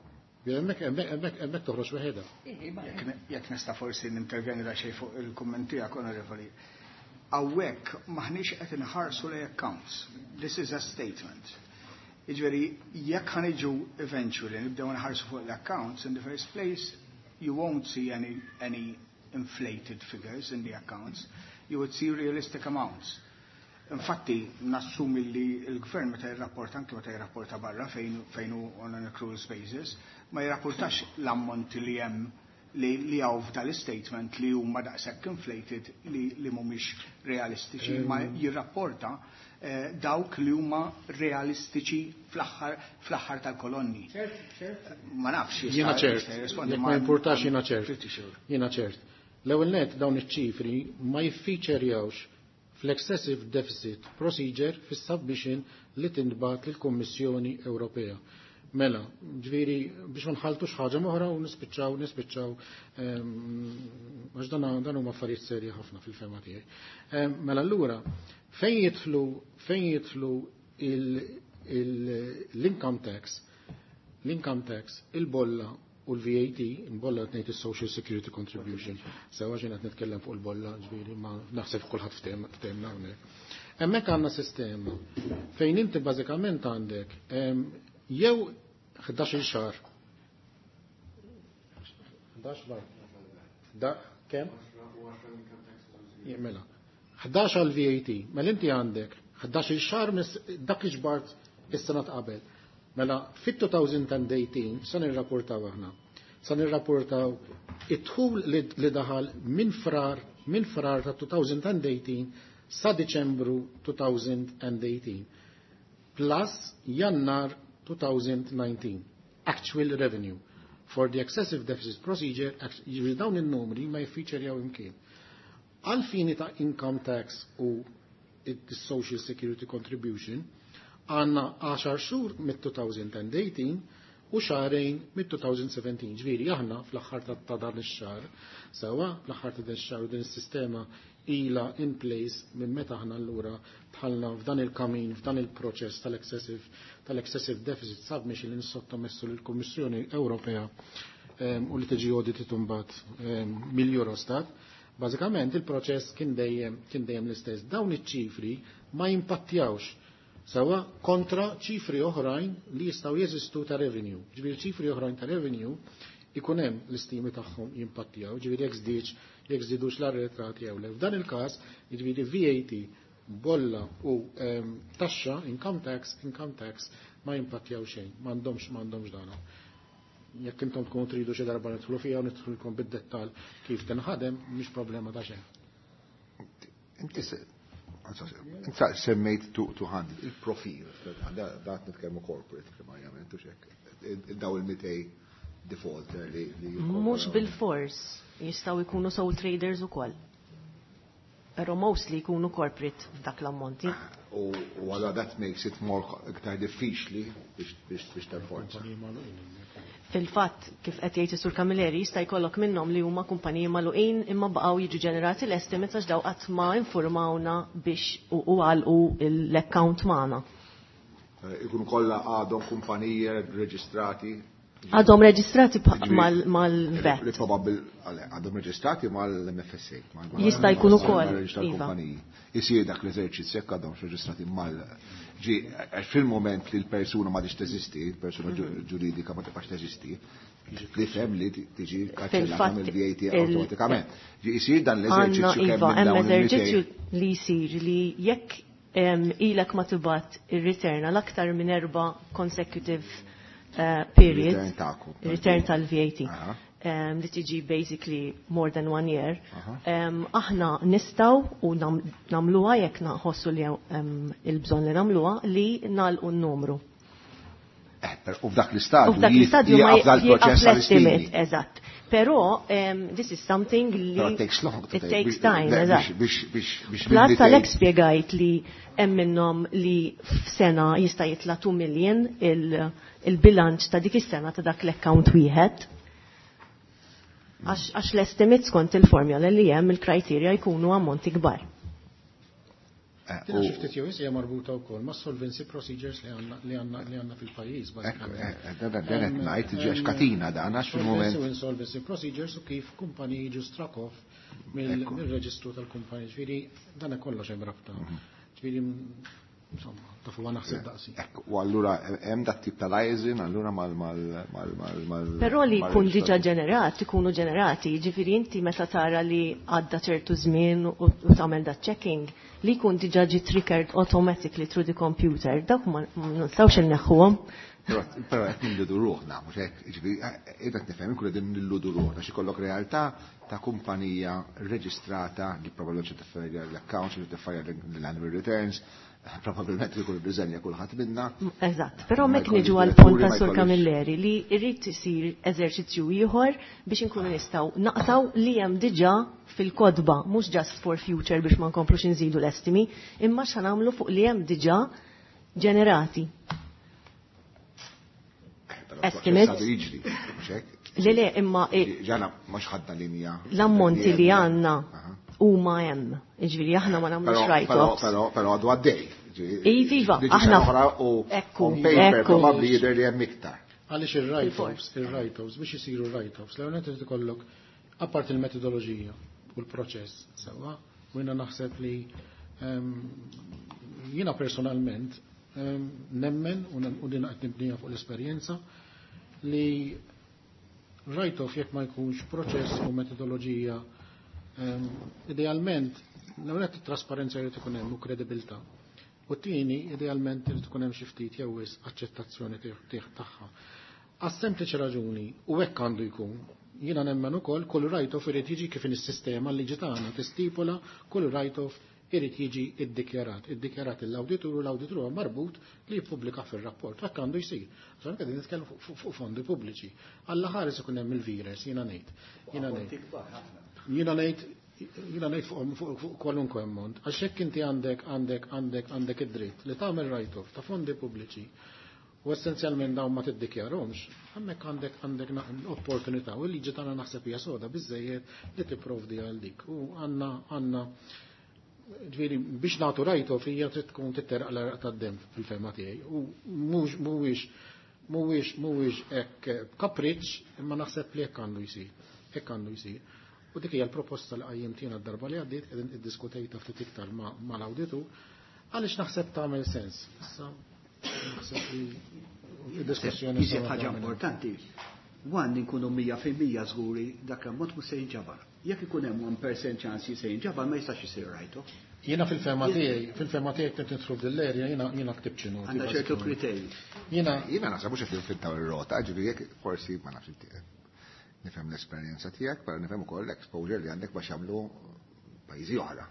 Hemmhekk toħroġ weħeda.
Jekk nista' forsi nintervjeni da xejn fuq il-kummenti tiegħek onorevoli. Hawnhekk maħniex qed inħarsu lejn accounts. This is a statement. Jiġifieri jekk ħaniġu eventually nibdew nħarsu fuq l-accounts in the first place you won't see any any inflated figures in the accounts. You would see realistic amounts. Infatti, nassumi li il-gvern meta jirrapporta anke meta jirrapporta barra fejn hu on an accrual basis, ma jirrapportax l-ammonti li hemm li li hawn f'dal-istatement li huma daqshekk inflated li li mhumiex realistiċi, ma jirrapporta dawk li huma realistiċi fl-aħħar fl-aħħar tal-kolonni. Ma nafx
jiena ċert, jekk ma importax jiena ċert. Jiena ċert. L-ewwel net dawn iċ-ċifri ma jiffiċerjawx fl-excessive deficit procedure fis-submission li tintbagħat lill-Kummissjoni Ewropea. Mela, ġviri, biex ma nħaltux ħaġa moħra u nispiċċaw, nispiċċaw, għax dan huma affarijiet serji ħafna fil-fema tiegħi. Mela allura, fejn jidħlu fejn jidħlu l-income tax, l-income tax, il-bolla u l-V A T, il-bolla qed ngħid is-Social Security Contribution, sewa ġien qed nitkellem fuq il-bolla, ġviri, ma naħseb kulħadd ftemna hawnhekk. Hemmhekk għandna sistema fejn inti bażikament għandek jew ħdax-il xahar. ħdax bar. Da kemm? Mela. ħdax għal V A T. Mela inti għandek ħdax-il xahar dak li ġbart is-sena qabel. Mela fit-two thousand eighteen se nirrapportaw aħna. Se nirrapportaw it-dħul li daħal minn frar minn frar ta' two thousand eighteen sa Diċembru two thousand eighteen. Plus Jannar two thousand nineteen actual revenue for the excessive deficit procedure jiġri dawn in-numri ma jiffiċerjaw imkien. Għal-fini ta' income tax u il-social security contribution għanna għaxar xhur mit-two thousand eighteen u xarejn mit-two thousand seventeen. Ġviri aħna fl-aħħar ta' dan ix-xahar sewa fl-aħħar ta' dan ix-xahar u din is-sistema ila in place minn meta aħna allura tħallna f'dan il-kamin, f'dan il-proċess tal-excessive tal-excessive deficit submission li nissottomessu lill-Kummissjoni Ewropea u li tiġi audited imbagħad mill-Eurostat. Bażikament il-proċess kien dejjem kien dejjem l-istess. Dawn iċ-ċifri ma jimpattjawx sewa kontra ċifri oħrajn li jistgħu jeżistu ta' revenue. Ġifieri ċifri oħrajn ta' revenue ikun hemm l-istimi tagħhom jimpattjaw, ġifieri jekk żdiedx jekk żidux l-arretrati jew le. F'dan il-każ jiġifieri V A T, bolla u taxxa, income tax, income tax ma jimpattjaw xejn, m'għandhomx m'għandhomx dan. Jekk intom tkunu tridu xi darba nidħlu fiha u nidħulkom bid-dettall kif tinħadem mhix problema ta' xejn.
Inti inti semmejt tu ħand il-profil, dat nitkellmu corporate primarjament u xekk. Daw il-mitej defaulter li
mhux bil-fors jistgħu jkunu sole traders ukoll. Pero mostly jkunu corporate f'dak l-ammonti.
U għala that makes it more iktar diffiċli biex tal-forza.
Fil-fatt kif qed jgħid is-Sur Camilleri jista' jkollok minnhom li huma kumpaniji magħluqin imma baqgħu jiġu ġenerati l-estimates għax daw qatt ma informawna biex u għalqu l-account magħna.
Ikunu kollha għadhom kumpaniji reġistrati.
Għadhom reġistrati mal-vet.
Li probabbil għadhom reġistrati mal-M F S A.
Jista' jkunu wkoll.
Jisir dak l-eżerċizzju jekk għadhom reġistrati mal ġi fil-moment li l-persuna ma tix teżisti, l-persuna ġuridika ma tibqax teżisti, li fem li tiġi kaċċellata mill-V A T automatikament. Jisir dan l-eżerċizzju kemm minn dawn
l-eżerċizzju li jsir li jekk ilek ma tibgħat ir-return l-aktar minn erba' consecutive Uh, period, return tal-V A T, um, li tiġi basically more than one year, um, aħna nistaw u nam, namluwa jek naħossu li um, il-bżon li namluwa li nalqu n-numru.
U f'dak l-istadju,
u f'dak l-istadju ma
jieqaf
l-estimate, eżatt. Pero, um, this is something li
it takes long
it takes time, eżatt.
Plus
tal-ek spiegajt li hemm minnhom li f'sena jista' jitla' two million il-bilanċ ta' dik is-sena ta' dak l-account wieħed. Għax l-estimates kont il-formula li hemm il-kriterja jkunu ammonti kbar.
Tina xiftit jew hija marbuta wkoll ma' solvency procedures li għandna fil-pajjiż bażikament.
Dan ngħid ġiex katina dan għax fil-mument.
Solvency procedures u kif kumpaniji jiġu struck off mill-reġistru tal-kumpaniji. Ġifieri dan kollox hemm rabta. Ġifieri insomma, tafu għana ħsib daqsi.
U allura, hemm dat tip tal-għajzin, allura mal mal mal
Però li jkun diġa ġenerati, ikunu ġenerati, ġifiri inti meta tara li għadda ċertu żmien u tagħmel dat checking, li jkun diġa ġi triggered automatically through the computer, dak ma nistgħux inneħħuhom.
Però qed nilludu ruħna, mhux hekk, ġifieri qiegħed nifhem inkun qegħdin nilludu ruħna xi kollok realtà ta' kumpanija reġistrata li probabbilment xi tifferja l-accounts, xi tifferja l-annual returns, Probabilment ikun irriżenja kulħadd minna.
Eżatt, però mek niġu għal punt ta' Sur Camilleri li irrid isir eżerċizzju ieħor biex inkunu nistgħu naqtaw li hemm diġà fil-kodba mhux just for future biex ma nkomplux inżidu l-estimi, imma x'għamlu fuq li hemm diġà ġenerati. Estimates? Le le imma
ġana mhux ħadna linja.
L-ammonti li għandna huma hemm. Jiġifieri aħna ma nagħmlux write-offs.
Però però għadu għaddej.
Iva, aħna
ekku, paper probabbli jidher li hemm iktar.
Għaliex ir-write-offs, ir-write-offs biex isiru write-offs, l-għonet trid ikollok apart il-metodoloġija u l-proċess sewwa, u jiena naħseb li jiena personalment nemmen u din qed nibnija fuq l-esperjenza li write-off jekk ma jkunx proċess u metodoloġija idealment l-għonet trasparenza jrid ikun hemm u kredibilità. U t-tieni idealment irid ikun hemm xi ftit jew wis aċċettazzjoni tieħ tagħha. Għas sempliċi raġuni u hekk għandu jkun. Jiena nemmen ukoll kull write-off irid jiġi kif in-sistema li ġiet tagħna tistipula kull write-off irid jiġi iddikjarat. Iddikjarat l-awditur u l-awditur huwa marbut li jippubblika fir-rapport. Hekk għandu jsir. Għaxan qegħdin nitkellmu fuq fondi pubbliċi. Alla ħares ikun hemm il-vires, jiena ngħid. Jiena ngħid. Jiena ngħid Jina nejt fuq kwalunkwe ammont, għax hekk inti għandek għandek għandek għandek id-dritt li tagħmel write-off ta' fondi pubbliċi u essenzjalment dawn ma tiddikjarhomx, hemmhekk għandek għandek opportunità u l-liġi tagħna naħseb hija soda biżejjed li tipprovdi għal dik. U għandna għandna ġifieri biex nagħtu write-off hija trid tkun titteraq l-araq tad-dem fil-fema tiegħi. U mhux mhuwiex mhuwiex mhuwiex hekk kapriċċ imma naħseb li hekk għandu jsir. Hekk għandu jsir. U dik hija l-proposta li qajjimtina d-darba li għaddiet qegħdin iddiskutejta ftit iktar mal-awditur għaliex naħseb tagħmel sens. Issa naħseb li d-diskussjoni
hija ħaġa importanti. Wan nkunu mija fil-mija żguri dak l-ammont mhux se jinġabar. Jekk ikun hemm one percent ċansi se jinġabar ma jistax isir write-off.
Jiena fil-fema tiegħi, fil-fema tiegħi qed nidħlu f'dil-erja jiena jiena ktibt xi noti.
Għandha ċertu kriterji.
Jiena
jiena naħseb mhux qed jinfittaw ir-rota, ġifieri jekk forsi ma nafx inti nifhem l-esperjenza tiegħek, però nifhem ukoll l-exposure li għandek biex jagħmlu pajjiżi oħra.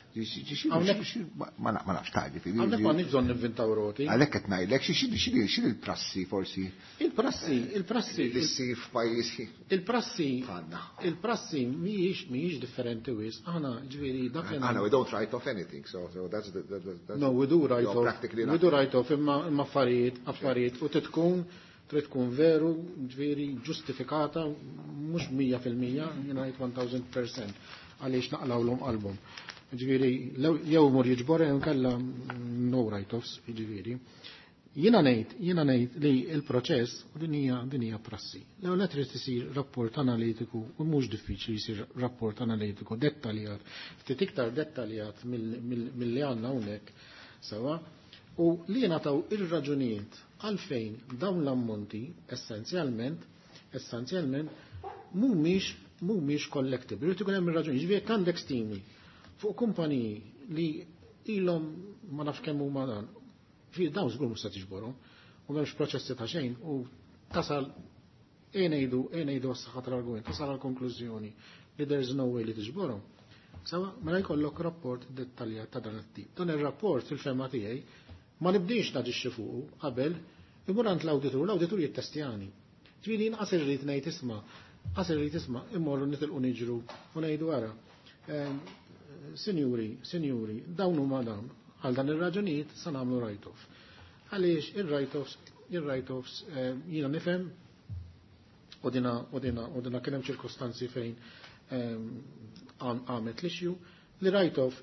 Ma nafx tagħli fil
Għandek ma nix bżonn nivvintaw roti.
Għalhekk qed ngħidlek x'inhi l-prassi forsi.
Il-prassi, il-prassi
li ssir f'pajjiżi.
Il-prassi il-prassi mhijiex mhijiex differenti wis. Aħna ġifieri dak li
Aħna we don't write off anything, so so that's the that's
No, we do write off. We do write off imma affarijiet affarijiet u titkun trid tkun veru, ġifieri ġustifikata mhux mija fil-mija, jiena ngħid one thousand percent għaliex naqlawlhom qalbhom. Ġifieri jew mur jiġbor jew kellha no write-offs, ġifieri. Jiena ngħid, jiena ngħid li l-proċess u din hija din hija prassi. L-ewwel trid isir rapport analitiku u mhux diffiċli jsir rapport analitiku dettaljat, ftit iktar dettaljat milli għandna hawnhekk sewa u li nagħtaw ir-raġunijiet għalfejn dawn l-ammonti essenzjalment essenzjalment mhumiex mhumiex collectible. Irid ikun hemm ir-raġuni. Ġifieri għandek stimi fuq kumpaniji li ilhom ma nafx kemm huma dan. Ġifieri dawn żgur mhux se tiġborhom u m'hemmx proċessi ta' xejn u tasal e ngħidu e ngħidu s-saħħa tal-argument, tasal għall-konklużjoni li there is no way li tiġborhom. Sawa mela jkollok rapport dettaljat ta' dan it-tip. Dan ir-rapport fil-fema tiegħi ma nibdiex naġixxi fuqu qabel imur għand l-awditur, l-awditur jittestjani. Ġifieri inqas irrid ngħid isma' qas irrid isma' immorru nitilqu niġru u ngħidu wara. Sinjuri, sinjuri, dawn huma dawn. Għal dan ir-raġunijiet se nagħmlu write-off. Għaliex ir-write-offs ir-write-offs jiena nifhem u dina u dina u dina kien hemm ċirkostanzi fejn għamet l-issue li write-off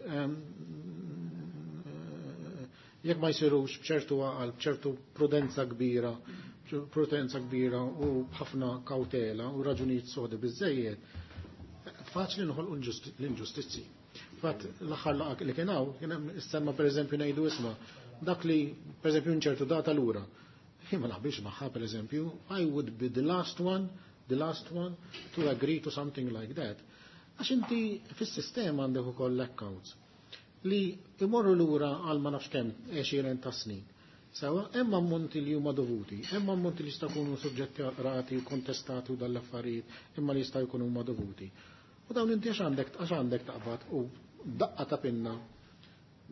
jekk ma jsirux b'ċertu għal b'ċertu prudenza kbira, prudenza kbira u b'ħafna kawtela u raġunijiet sodi biżejjed, faċli noħolqu l-inġustizzi. Fatt l-aħħar laqgħa li kien hawn kien hemm issemma pereżempju ngħidu isma' dak li pereżempju nċertu data lura. Jien ma naħbix magħha pereżempju, I would be the last one, the last one to agree to something like that. Għax inti fis-sistema għandek ukoll accounts li imorru lura għal ma nafx kemm għexieren ta' snin. Sawa, hemm ammonti li huma dovuti, hemm ammonti li jista' jkunu suġġetti rati u kontestati u dal-affarijiet imma li jista' jkunu huma dovuti. U dawn inti għax għandek għax għandek taqbad u daqqa ta' pinna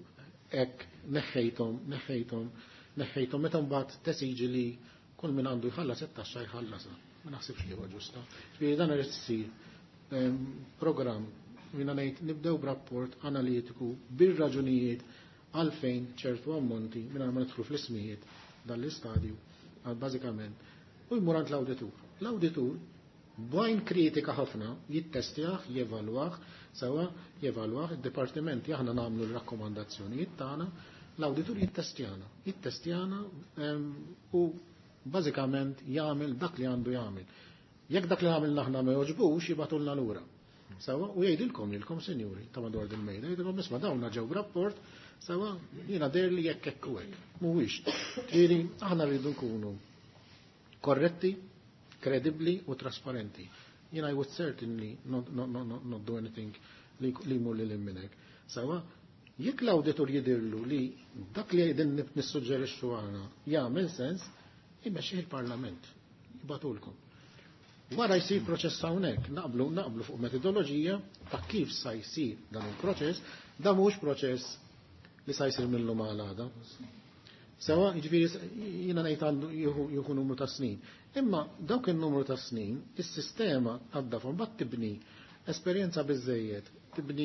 ek neħħejthom, neħħejthom, neħħejthom meta mbagħad tesiġi li kull min għandu jħallas it-taxxa jħallasa. Ma naħsibx li huwa ġusta. Ġifieri dan irid issir programm jiena ngħid nibdew b'rapport analitiku bir-raġunijiet għalfejn ċertu ammonti mingħajr ma nidħlu fl-ismijiet dan l-istadju għal bażikament u jmur għand l-awditur. L-awditur b'għajn kritika ħafna jittestjah, jevalwah, sewa jevalwah id-dipartiment aħna nagħmlu l-rakkomandazzjonijiet tagħna, l-awditur jittestjana, jittestjana u bażikament jagħmel dak li għandu jagħmel. Jekk dak li għamilna aħna ma jogħġbux jibatulna lura. Sewa u jgħidilkom lilkom sinjuri ta' madwar il-mejda, jgħidilkom isma' dawna ġew rapport, sewa jiena derli jekk hekk u hekk. Mhuwiex. Ġieli aħna rridu nkunu korretti, credibbli u trasparenti. You know, I would certainly not, not, not, not, not do anything li jmur li l-imminek. Sawa, jekk l-auditor jidirlu li dak li jgħidin nissuġġerixxu għana jagħmel sens, imexxi il-Parlament, jibatulkom. Wara jsir proċess hawnhekk, naqblu naqblu fuq metodoloġija ta' kif sa jsir dan il-proċess, da mhux proċess li sa jsir millu għal-għada. Sawa, jiġifieri jiena ngħid għandu jieħu numru ta' snin. Imma dawk il-numru ta' snin, is-sistema għadda form bat tibni esperjenza biżejjed, tibni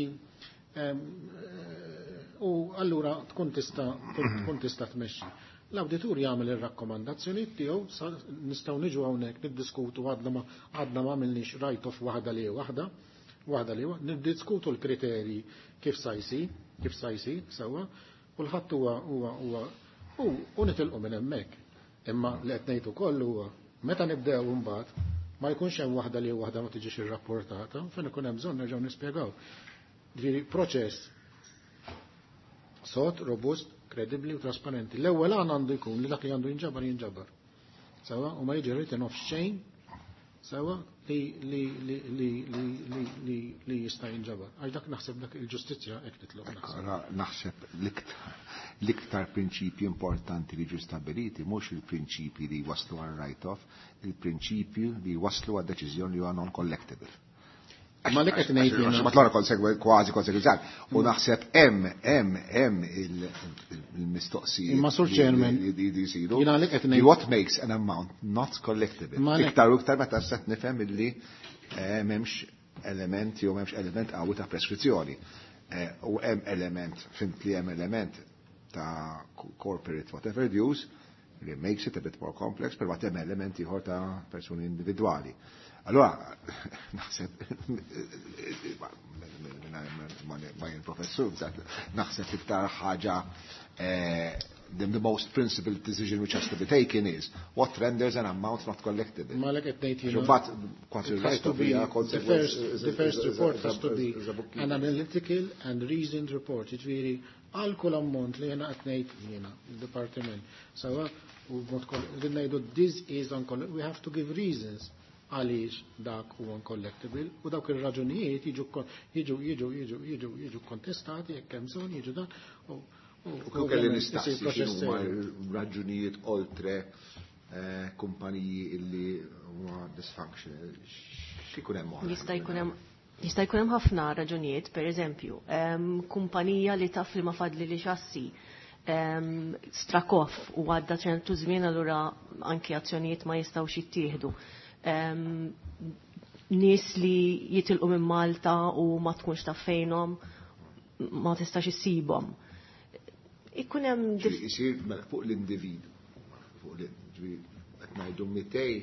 u allura tkun tista' tkun tista' tmexxi. L-awditur jagħmel ir-rakkomandazzjonijiet tiegħu nistgħu niġu hawnhekk niddiskutu għadna ma għadna ma għamilniex right of waħda li waħda, waħda li niddiskutu l-kriterji kif sa jsir, kif sa jsir sewwa, kulħadd huwa huwa huwa u nitilqu minn hemmhekk. Imma li qed ngħid ukoll huwa meta nibdew imbagħad ma jkunx hemm waħda li waħda ma tiġix irrapportata, fejn ikun hemm bżonn nerġgħu nispjegaw. Ġifieri proċess sod, robust, kredibbli u trasparenti. L-ewwel għan għandu jkun li dak li għandu jinġabar jinġabar. Sewa u ma jiġi written off xejn sewa li li li li li li li jista' jinġabar. Għax dak naħseb dak il-ġustizzja hekk titlob naħseb. Naħseb
l-iktar prinċipji importanti li ġu stabiliti mhux il-prinċipji li waslu għal write-off, il-prinċipju li waslu għad deċiżjoni li huwa non-collectible.
Ma li qed ngħid jiena
ma tlora konsegwe kważi konsegwenzjal u naħseb hemm hemm hemm il-mistoqsijiet.
Imma Sur Chairman
jiena li qed ngħid what makes an amount not collectible. Iktar u iktar meta se nifhem illi m'hemmx element jew m'hemmx element qawwi ta' preskrizzjoni. U hemm element fint li hemm element ta' corporate whatever dues li makes it a bit more complex, per hemm elementi ieħor ta' persuni individwali. Allora, naħseb, ma jien-professur, naħseb iktar ħaġa, the most principled decision which has to be taken is what renders an amount not collectible.
Ma l-ek etnejt jien.
But, it has to be,
the first, the first report has to be an analytical and reasoned report. It really, għal kull ammont li jena etnejt jena, il-departiment. So, this is uncollectible. We have to give reasons. Għaliex dak u uncollectible u dawk ir-raġunijiet jiġu jiġu jiġu jiġu jiġu jiġu kontestati jekk hemm bżonn jiġu dan
u kelli nistaqsi x'inhu raġunijiet oltre kumpaniji illi huma dysfunctional x'ikun hemm oħra.
Jista' jkun hemm jista' jkun hemm ħafna raġunijiet, pereżempju, kumpanija li taf li ma fadli li xassi strakoff u għadda ċertu żmien allura anke azzjonijiet ma jistgħux jittieħdu. Um, nis li jitilqu minn Malta u ma tkunx ta' fejnom ma tistax issibhom. Ikun hemm
isir fuq l-individu. Fuq l-individu qed ngħidu mitej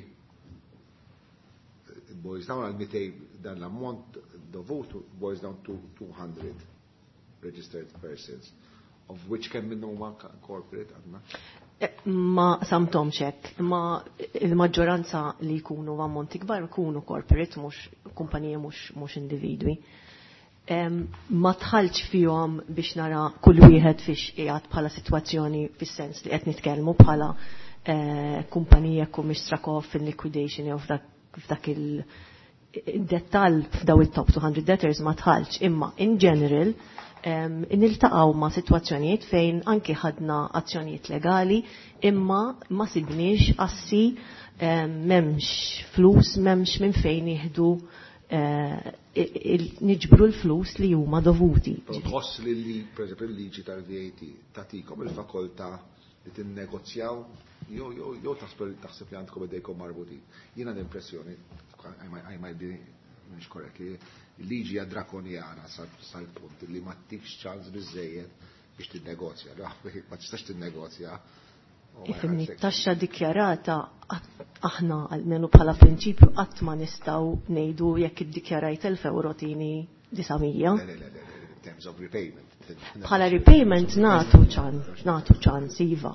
boils down għal mitej dan l-ammont dovutu boils down to two hundred registered persons, of which kemm minnhom huma corporate għadna.
Ma samtom ċek, ma il-maġġoranza li jkunu ammonti kbar jkunu corporate, mux kumpanija mux, mux individwi. Ma tħalċ fihom biex nara kull wieħed fiex qiegħed bħala sitwazzjoni fis-sens li qed nitkellmu bħala kumpanija kum strakoff fil-liquidation jew f'dak il-dettall f'daw il-top two hundred debtors ma tħalċ, imma in general niltaqgħu ma' sitwazzjonijiet fejn anke ħadna azzjonijiet legali imma ma sibniex assi m'hemmx flus, m'hemmx minn fejn jieħdu niġbru l-flus li huma dovuti.
Tħoss li li, per esempio, il-liġi tal-V A T tagħtikom il-fakoltà li tinnegozjaw jew taħseb li għandkom idejkom marbutin. Jiena l-impressjoni, I might be mhux korrekt, li l-liġi hija drakonjana sal-punt li ma tikx ċans biżejjed biex tinnegozja. Ma tistax tinnegozja.
Ifimni, taxxa dikjarata aħna għalmenu bħala prinċipju qatt ma nistgħu ngħidu jekk iddikjarajt elf euro tini disamija.
In terms of repayment.
Bħala repayment nagħtu ċans, nagħtu ċans iva.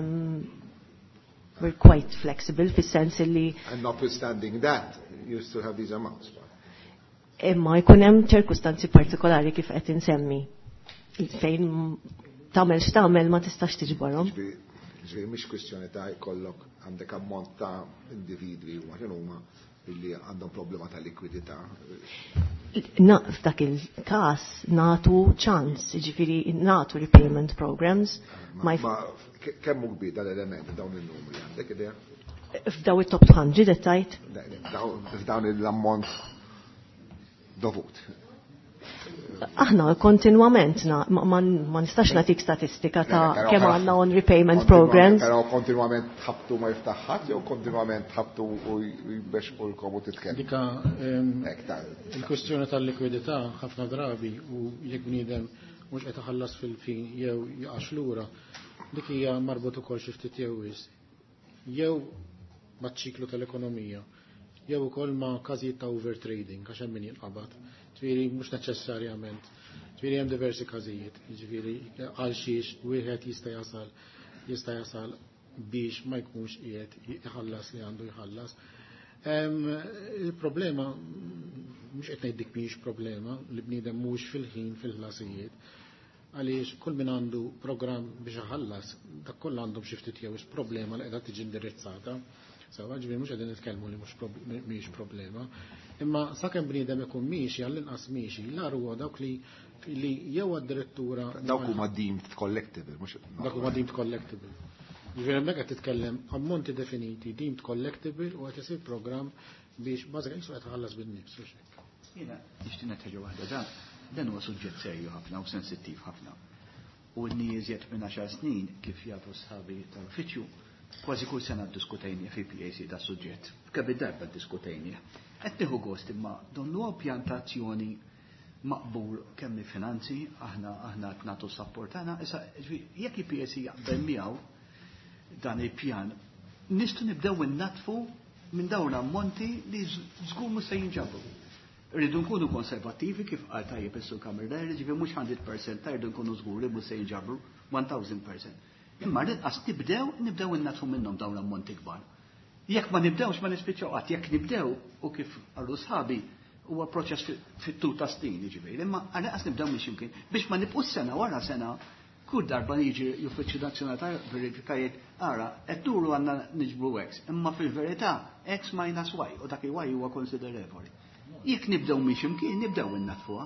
We're quite flexible fis-sens li.
And notwithstanding that, you still have these amounts.
Imma jkun hemm ċirkustanzi partikolari kif qed insemmi. Fejn tagħmel x'tagħmel ma tistax tiġborhom.
Ġviri, mhix kwestjoni ta' jkollok għandek ammont ta' individwi u għaxin huma illi għandhom problema ta' likwidità.
F'dak il-każ nagħtu ċans, ġifieri nagħtu repayment programs.
Ma kemm hu kbir dal-element dawn in-numri għandek idea?
F'daw it-top hundred qed tajt?
F'dawn l-ammont dovut.
Aħna kontinwament ma nistax nagħtik statistika ta' kemm għandna on repayment programs.
Però kontinwament tħabtu ma jiftaħħat jew kontinwament tħabtu u jbexqu lkom u titkellem.
Dika il-kwestjoni tal-likwidità ħafna drabi u jekk bniedem mhux qed iħallas fil-fin jew jaqax lura, dik hija marbut ukoll xi ftit jew jew maċ-ċiklu tal-ekonomija, jew ukoll ma' każijiet ta' overtrading għax hemm min jinqabad. Ġifieri mhux neċessarjament. Ġifieri hemm diversi każijiet. Ġifieri għal xiex wieħed jista' jasal jista' jasal biex ma jkunx qiegħed iħallas li għandu jħallas. Il-problema mhux qed ngħidik mhijiex problema li bniedem mhux fil-ħin fil-ħlasijiet. Għaliex kull min għandu programm biex iħallas dak kollha għandhom xi ftit jew problema li qiegħda tiġi indirizzata. Sawa ġifieri mhux qegħdin nitkellmu li mhux mhijiex problema. Imma sakemm bniedem ikun miexi għall-inqas miexi, l-ar huwa dawk li li jew għad-direttura.
Dawk huma deemed collectible, mhux.
Dawk huma deemed collectible. Ġifieri hemmhekk qed titkellem ammonti definiti deemed collectible u qed isir programm biex bażikament qed iħallas bin-nifs.
Jiena nixtieq ħaġa waħda dan dan huwa suġġett serju ħafna u sensittiv ħafna. U n-niżjed minn għaxar snin kif jagħtu sħabi tal-uffiċċju kważi kull sena ddiskutejni fi P A C da' suġġett. F'kemm darba ddiskutejni. Qed nieħu gost imma donnu pjantazzjoni maqbul kemm finanzi aħna aħna qed nagħtu sapport tagħna issa jekk il-P A C jaqbel miegħu dan il-pjan nistgħu nibdew innatfu minn dawn l-ammonti li żgur mhux se jinġabru. Rridu nkunu konservattivi kif qal tajjeb is-Sur Kammerler, ġifieri mhux hundred percent ta' rridu nkunu żguri mhux se jinġabru one thousand percent. Imma rinqas nibdew nibdew innatfu minnhom dawn l-ammonti kbar. Jekk ma nibdewx ma nispiċċaw qatt, jekk nibdew u kif qalu sħabi huwa proċess fit-tul ta' snin jiġifieri, imma għalqas nibdew minn ximkien biex ma nibqgħux sena wara sena kull darba jiġi l-Uffiċċju Nazzjonali ta' Verifikajiet ara qed turu għandna niġbru X, imma fil-verità X minus Y u dak il-Y huwa konsiderevoli. Jekk nibdew minn ximkien nibdew innatfuha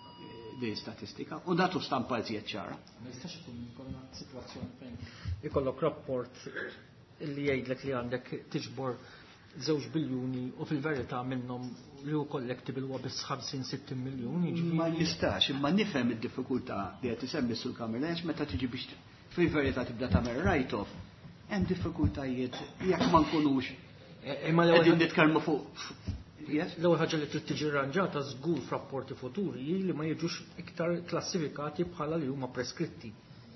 di statistika u datu stampa żjed ċara.
Ma jistax ikun ikollna sitwazzjoni fejn ikollok rapport li jgħidlek li għandek tiġbor żewġ biljuni u fil-verità minnhom li hu collectible huwa biss ħamsin sittin miljuni.
Ma jistax, imma nifhem id-diffikultà li qed isemmi sul Kammerler meta tiġi biex fil-verità tibda tagħmel write-off. Hemm diffikultajiet jekk ma nkunux qegħdin nitkellmu fuq.
L-ewwel ħaġa li trid tiġi rranġata żgur f'rapporti futuri li ma jiġux iktar klassifikati bħala li huma preskritti.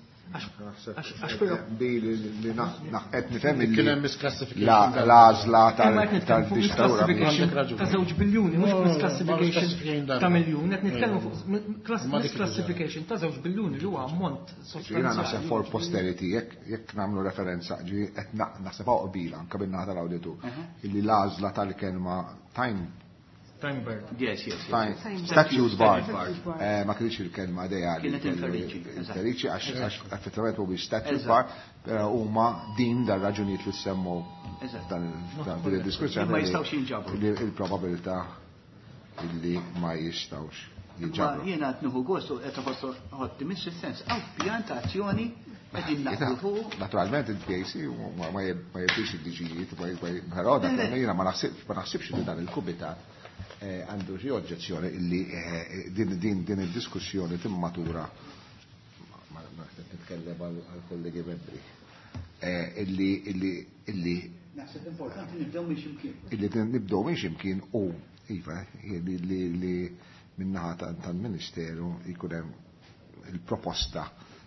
Bili li qed nifhem li
kien hemm misclassification.
L-għażla tal-dittatura
ta' żewġ biljuni mhux misclassification ta' miljun, qed nitkellmu fuq misclassification ta' żewġ biljuni li huwa ammont sostanzjali.
Jiena naħseb for posterity jekk nagħmlu referenza ġi qed naħseb hawn qbila anke bin-naħa tal-awditur illi l-għażla tal-kelma time
Time bird.
Yes, yes,
yes. Statute bar. Ma kienx il-kelma ideali.
Kienet il-Ferici.
Il-Ferici għax effettivament huwa statute bar, però huma din dar raġunijiet li semmu dan il-diskussjoni.
Ma jistgħux jinġabru.
Il-probabilità illi ma jistgħux jinġabru.
Jiena qed nieħu gost u qed ħossu ottimist fis-sens hawn pjantazzjoni qegħdin naħdmu.
Naturalment il-P A C ma jibdix id-diġijiet, però jiena ma naħsibx li dan il-kubitat għandu xi oġġezzjoni illi din din din id-diskussjoni timmatura ma naħseb nitkellem għal kollegi membri illi illi illi
naħseb importanti nibdew minn ximkien.
Illi nibdew minn ximkien u iva li li minnaħa tal-Ministeru jkun hemm il-proposta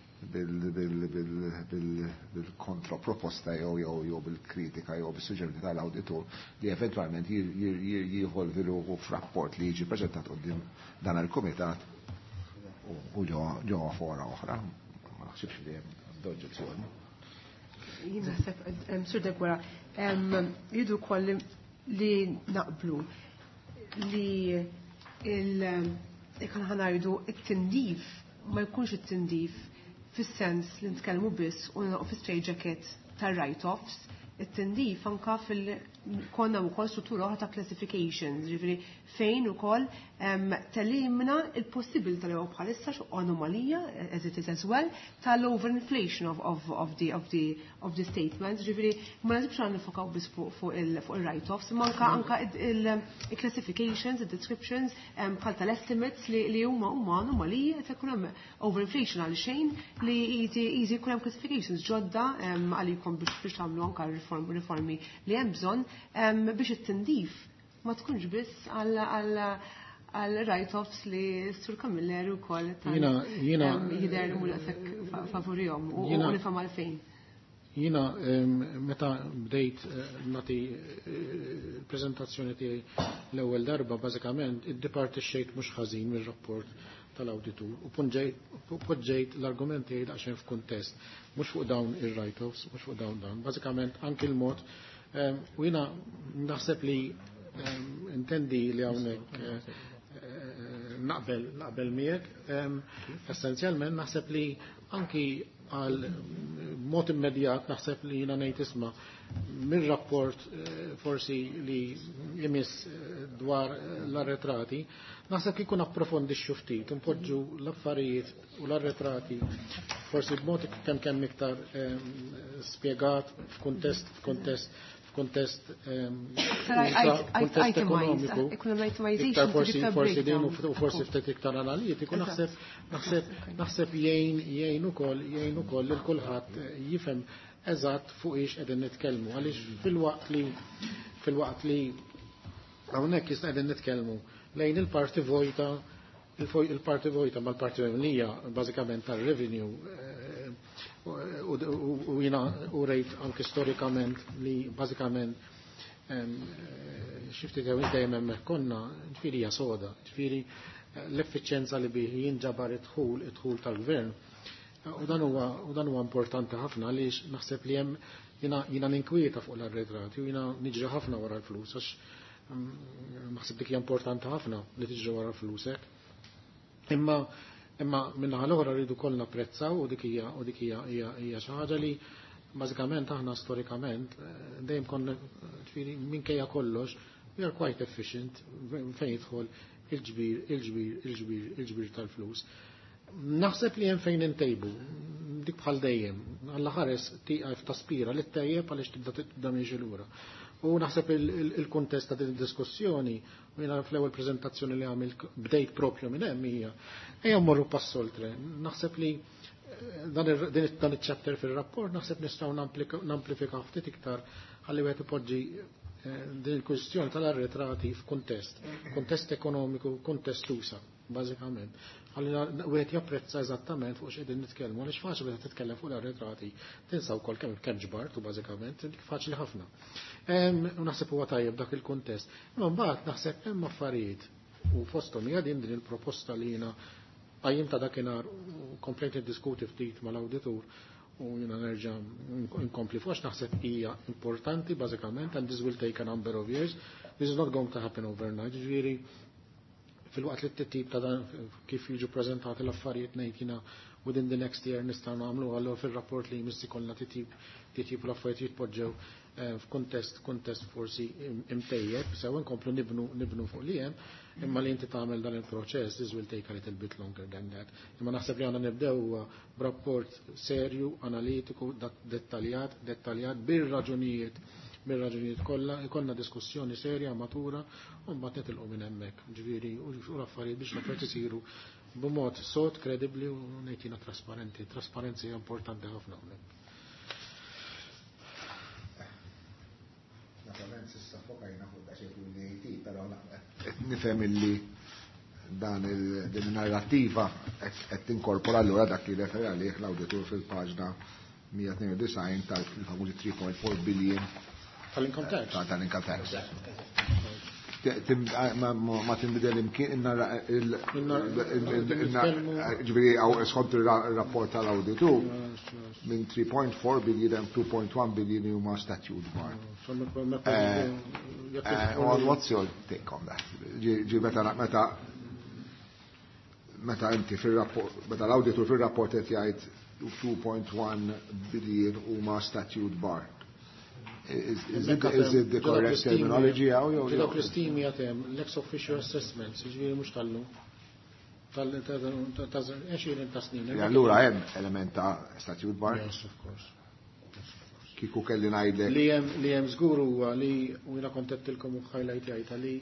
bil-kontraproposta jew jew jew bil-kritika jew bis-suġġerimenti tal-awditur li eventwalment jieħolviru f'rapport li jiġi preżentat quddiem dan il-kumitat u ġo fora oħra. Ma naħsibx li hemm oġġezzjoni.
Jien naħseb sur degwara jidu wkoll li naqblu li il-kan ħanajdu it-tindif ma jkunx it-tindif fis-sens li nitkellmu biss u fi straight jacket ta' write-offs, it-tindif anka fil-konna wkoll struttura oħra ta' classifications, ġifieri fejn ukoll telimna il-possibilità li huwa bħalissa xi anomalija as it is as well tal-overinflation of of of the of the of the statements, ġifieri ma nasibx għan nifokaw biss fuq il-write-offs, ma anka anka il-classifications, il-descriptions bħal tal-estimates li huma huma anomalija qed ikun hemm overinflation għal xejn li easy jkun hemm classifications ġodda għalikom biex tagħmlu anke riformi li hemm bżonn biex it-tindif ma tkunx biss għal write-offs li Sur Camilleri wkoll jidher li mhux hekk favorihom u nifhem għalfejn.
Jiena meta bdejt nagħti l-preżentazzjoni tiegħi l-ewwel darba bażikament iddipartixxejt mhux ħażin mir-rapport tal-awditur u poġġejt l-argumenti għaxen f'kuntest mhux fuq dawn ir-write-offs, mhux fuq dawn dawn. Bażikament anke l-mod u jiena naħseb li intendi li hawnhekk naqbel naqbel miegħek essenzjalment naħseb li anki għal mod immedjat naħseb li jiena ngħid isma' mir-rapport forsi li jmiss dwar l-arretrati naħseb li jkun approfondixxu ftit impoġġu l-affarijiet u l-arretrati forsi b'mod kemm kemm iktar spjegat f'kuntest f'kuntest f'kuntest kuntest ekonomiku iktar forsi forsi din u forsi ftit iktar analitiku naħseb naħseb naħseb jgħin jgħin ukoll jgħin ukoll lil kulħadd jifhem eżatt fuq ix qegħdin nitkellmu għaliex fil-waqt li fil-waqt li hawnhekk jista' qegħdin nitkellmu lejn il-parti vojta il-parti vojta mal-parti hija bażikament tar-revenue u jiena u rejt anke storikament li bażikament xi ftit jew dejjem hemmhekk konna ġifieri hija soda, ġifieri l-effiċjenza li bih jinġabar id-dħul id-dħul tal-gvern. U dan huwa u dan huwa importanti ħafna għaliex naħseb li hemm jiena jiena ninkwieta fuq l-arretrati u jiena niġri ħafna wara l-flus għax naħseb dik hija importanti ħafna li tiġri wara l-flusek. Imma imma minnaħa l-oħra rridu kollha napprezzaw u dik hija u dik hija hija xi ħaġa li bażikament aħna storikament dejjem konna ġifieri minkejja kollox we are quite efficient fejn jidħol il-ġbir il-ġbir il-ġbir il-ġbir tal-flus. Naħseb li hemm fejn intejbu dik bħal dejjem alla ħares tieqaf taspira li ttejjeb għaliex tibda tibda miexi lura. U naħseb il-kuntest ta' din id-diskussjoni u jiena fl-ewwel preżentazzjoni li għamil bdejt propju minn hemm hija ejja mmorru pass oltre. Naħseb li dan iċ-chapter fir-rapport naħseb nistgħu namplifikaw ftit iktar ħalli wieħed ipoġġi din il-kwestjoni tal-arretrati f'kuntest, kuntest ekonomiku, kuntest usa, bażikament. Ħalli wieħed japprezza eżattament fuq x'qegħdin nitkellmu, għaliex faċli wieħed titkellem fuq l-arretrati, tinsa wkoll kemm kemm ġbart u bażikament dik faċli ħafna. U naħseb huwa tajjeb dak il-kuntest. Imma mbagħad naħseb hemm affarijiet u fosthom hija din din il-proposta li jiena qajjim ta' dakinhar komplejt iddiskuti ftit mal-awditur u jiena nerġa' inkompli fuq naħseb hija importanti bażikament and this will take a number of years. This is not going to happen overnight. Ġifieri fil-waqt li t-tip ta' dan kif jiġu preżentati l-affarijiet ngħid jiena within the next year nistgħu nagħmlu għallu fir-rapport li jmissi kollha titjib titjib l-affarijiet jitpoġġew f'kuntest kuntest forsi imtejjeb sew inkomplu nibnu nibnu fuq li hemm imma li inti tagħmel dan il-proċess this will take a little bit longer than that. Imma naħseb li għandna nibdew b'rapport serju, analitiku, dettaljat, dettaljat bir-raġunijiet mir-raġunijiet kollha, ikollna diskussjoni serja matura u mbagħad nitilqu minn hemmhekk. Ġifieri u l-affarijiet biex l-affarijiet isiru b'mod sod, kredibbli u ngħidina trasparenti. Trasparenza hija importanti ħafna hawnhekk.
Nifhem illi dan il-narrativa qed tinkorpora allura dak li referi għalih l-awditur fil-paġna mija tnejn u design tal-famużi three point four billion
tal-income tax.
Tal-income tax. Ma tinbidel imkien ġifieri għaw skont ir-rapport tal-awditur minn three point four billion hemm two point one billion huma statute bar. What's your take on that? Ġi meta meta meta inti fil-rapport, meta l-auditor fil-rapport qed jgħid two point one billion huma statute bar. Is, is, it, is it the correct terminology għaw jew?
Ġidok l-istimi għatem, l-ex officio assessments, ġviri mux tal-lu. Tal-eċirin ta' snin.
Allura hemm element ta' statute bar?
Yes, of course.
Kiku kelli ngħidlek.
Li hemm żgur huwa li u jiena kontettilkom u highlight jgħidha li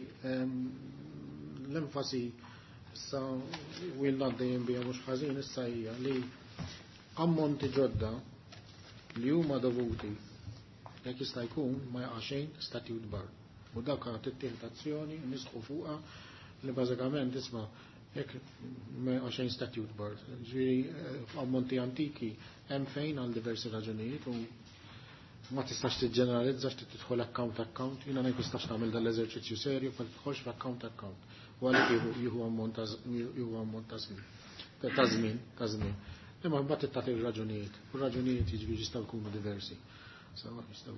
l-enfasi issa wil dejjem bija mhux ħażin issa hija li ammonti ġodda li huma dovuti jekk jista' jkun ma jaqa' xejn statute bar. U dak għad tittieħed azzjoni nisħu fuqha li bażikament isma' jekk ma jaqa' xejn statute bar. Ġifieri f'ammonti antiki hemm fejn għal diversi raġunijiet u ma tistax tiġġeneralizza tidħol account account, jiena ma jistax tagħmel dal-eżerċizzju serju ma tidħolx f'account account. U għalhekk jieħu ammont ta' żmien. Ta' żmien, ta' żmien. Imma mbagħad tagħti raġunijiet. U raġunijiet jiġri jistgħu jkunu diversi. Sawa jistgħu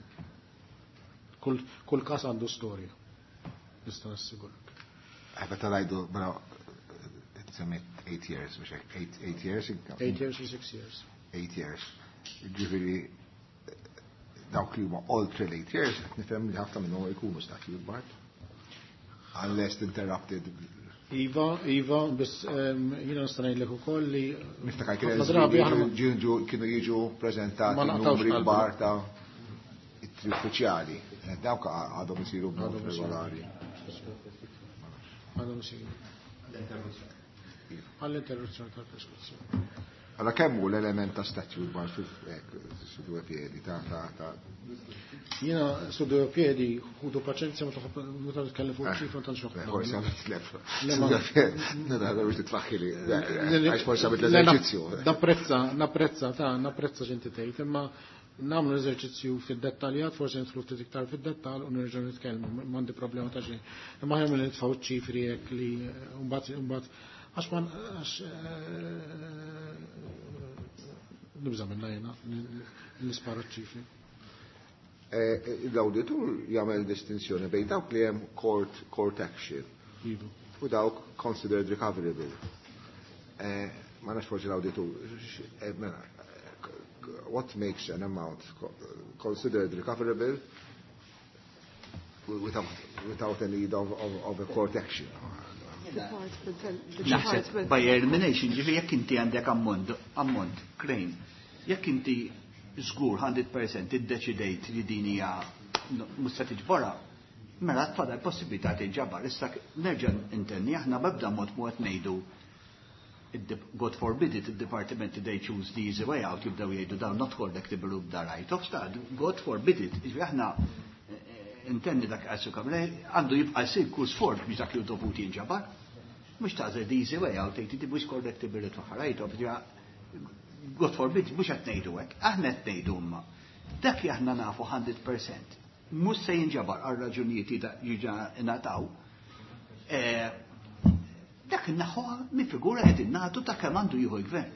jkunu kull każ għandu storja. Nista' nassigurak.
Meta ngħidu bra semmejt eight years biex eight eight years.
Eight years or six years.
Eight years. Ġifieri dawk li huma oltre eight years, nifhem li ħafna minnhom jkunu statute bar. Unless interrupted.
Iva, Iva, biss jiena nista' ngħidlek ukoll li
niftakar kienu jiġu preżentati numri kbar ta' it-tri uffiċjali. Dawk għadhom isiru b'mod regolari.
Għadhom isiru. Għall-interruzzjoni tal-preskrizzjoni.
Allora kemm hu l-element ta' statute bar fil-studio piedi ta' ta'
Jiena studio piedi ħudu paċenzja meta nitkellem fuq ċifra ta' xoħ.
Forsi għamet tlef. Studio piedi, nada biex titfaħħili. Għax forsi għamet l-eżerċizzju.
Napprezza, napprezza ta' napprezza ġinti tgħid, imma nagħmlu eżerċizzju fid-dettaljat, forsi nidħlu ftit iktar fid-dettall u nerġgħu nitkellmu, m'għandi problema ta' xejn. Imma ħemmu li nitfgħu ċifri hekk li mbagħad għax man għax nibża minna jena l-ispara ċifri.
L-auditur jagħmel distinzjoni bejn dawk li hemm court court action u dawk considered recoverable. Ma nafx forsi l-auditur what makes an amount considered recoverable without without a need of, of, of a court action.
Naħseb by elimination ġifi jekk inti għandek ammont, ammont, claim, jekk inti żgur one hundred percent iddeċidejt li din hija mhux se tiġbora, mela tfadal possibilità tiġġabar. Issa nerġa' intenni aħna b'ebda mod mod ngħidu God forbid it, id-dipartimenti they choose the easy way out jibdew jgħidu dawn not collectible b'da write-offs ta' God forbid it. Ġifi aħna intenni dak għassu kamre, għandu jibqa jsir kull sforz biex dak li dovuti jinġabar. Mux ta' zed easy way out, tejti ti biex collectibility twaħħarajtu, God forbid, mux għat nejdu għek, aħna għat nejdu umma. Dak li aħna nafu one hundred percent, mux se jinġabar għal raġunijieti da jiġa nataw, dak naħuħa mi figura għed innatu ta' kemandu juhu gvern.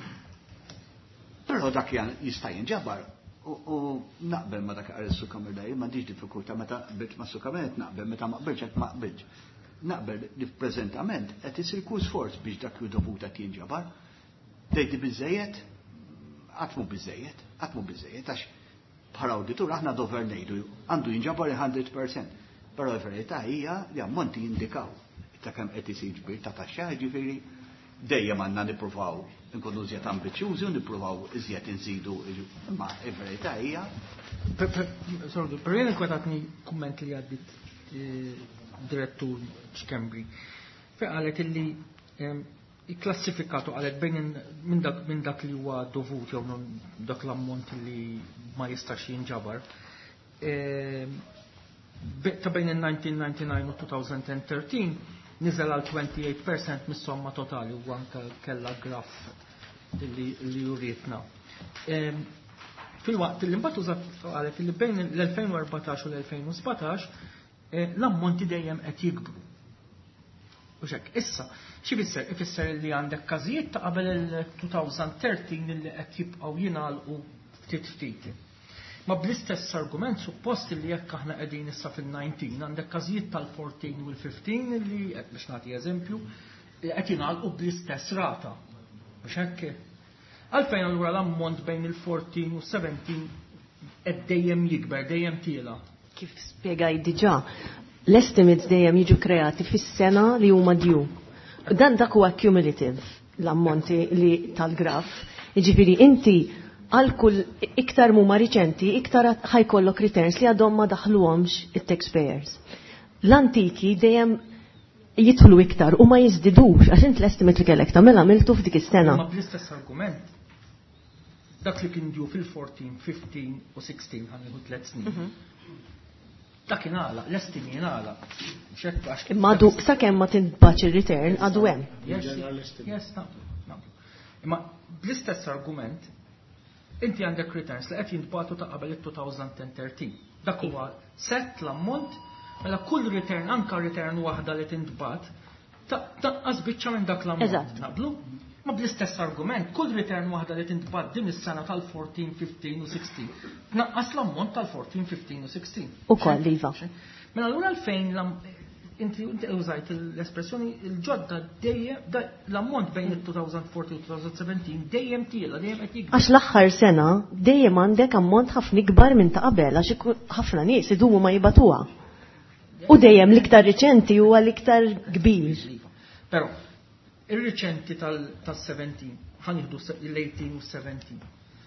Pero dak jista' jinġabar, u naqbel ma dak għal su-kamer dajr, ma diġ diffikulta meta qbilt ma su-kamer naqbel, meta ma qbilx għet ma qbilx. Naqbel li prezentament għet jisir kull sforz biex dak li dovuta jinġabar. Dejti bizzejiet, għatmu bizzejiet, għatmu bizzejiet, għax bħala auditur aħna dover nejdu, għandu jinġabar one hundred percent. Pero l-verità hija li ammonti jindikaw. Ta' kem qed isir ġbir ta' taxxa, ġifieri dejjem għandna nippruvaw nkunu iżjed ambizzjużi u nippruvaw iżjed inżidu. Imma l-verità hija
sorry, per jien inkwetatni kumment li għaddit direttur ċkembri. Fe qalet illi klassifikatu għalet bejn minn dak li huwa dovut jew dak l-ammont li ma jistax jinġabar. Ta' bejn il-nineteen ninety-nine u twenty thirteen niżel għal twenty-eight percent mis-somma totali u anke kella graf li juritna. Fil-waqt li mbagħad użat qalet li bejn l-twenty fourteen u l-twenty seventeen l-ammonti dejjem qed jikbru. U xek, issa, xi fisser? Ifisser li għandek każijiet ta' qabel il-twenty thirteen li qed jibqgħu jingħalqu ftit ftit. Ma bl-istess argument suppost li jekk aħna qegħdin issa fil-nineteen għandek każijiet tal-fourteen u l-fifteen li qed biex nagħti eżempju qed jingħalqu bl-istess rata. Mhux hekk? Għalfejn allura l-ammont bejn il-fourteen u seventeen qed dejjem jikber, dejjem tiela.
Kif spjegaj diġà, l-estimates dejjem jiġu kreati fis-sena li huma dju. Dan dak huwa cumulative l-ammonti li tal-graf. Jiġifieri inti għal kull iktar huma riċenti, iktar ħajkollok returns li għadhom ma daħluhomx it-taxpayers. L-antiki dejjem jidħlu iktar u ma jiżdidux għax int l-estimate li kellek tagħmel għamiltu f'dik is-sena.
Ma bl-istess argument. Dak li kien dju fil-fourteen, fifteen u sixteen ħanieħu tliet snin. Dak ingħala, l-estimi ingħala.
Imma għadu sakemm ma tinbaċ ir-return għadu hemm.
Yes, imma bl-istess argument inti għandek returns li qed jintbagħtu ta' qabel il-twenty thirteen. Dak huwa set l-ammont mela kull return anke return waħda li tintbagħat taqqas biċċa minn dak l-ammont. Naqblu? Ma bl-istess argument, kull return waħda li tintbagħat din is-sena tal-fourteen, fifteen u sixteen. Naqqas l-ammont tal-fourteen, fifteen u sixteen.
Ukoll iva.
Mela allura għalfejn inti użajt l-espressjoni il-ġodda dejjem l-ammont bejn il-twenty fourteen u twenty seventeen dejjem tiela, dejjem qed jikber.
Għax l-aħħar sena dejjem għandek ammont ħafna ikbar minn ta' qabel għax ħafna nies idumu ma jibatuha. U dejjem l-iktar riċenti huwa l-iktar kbir.
Però ir-riċenti tal-seventeen ħanieħdu l-eighteen u seventeen.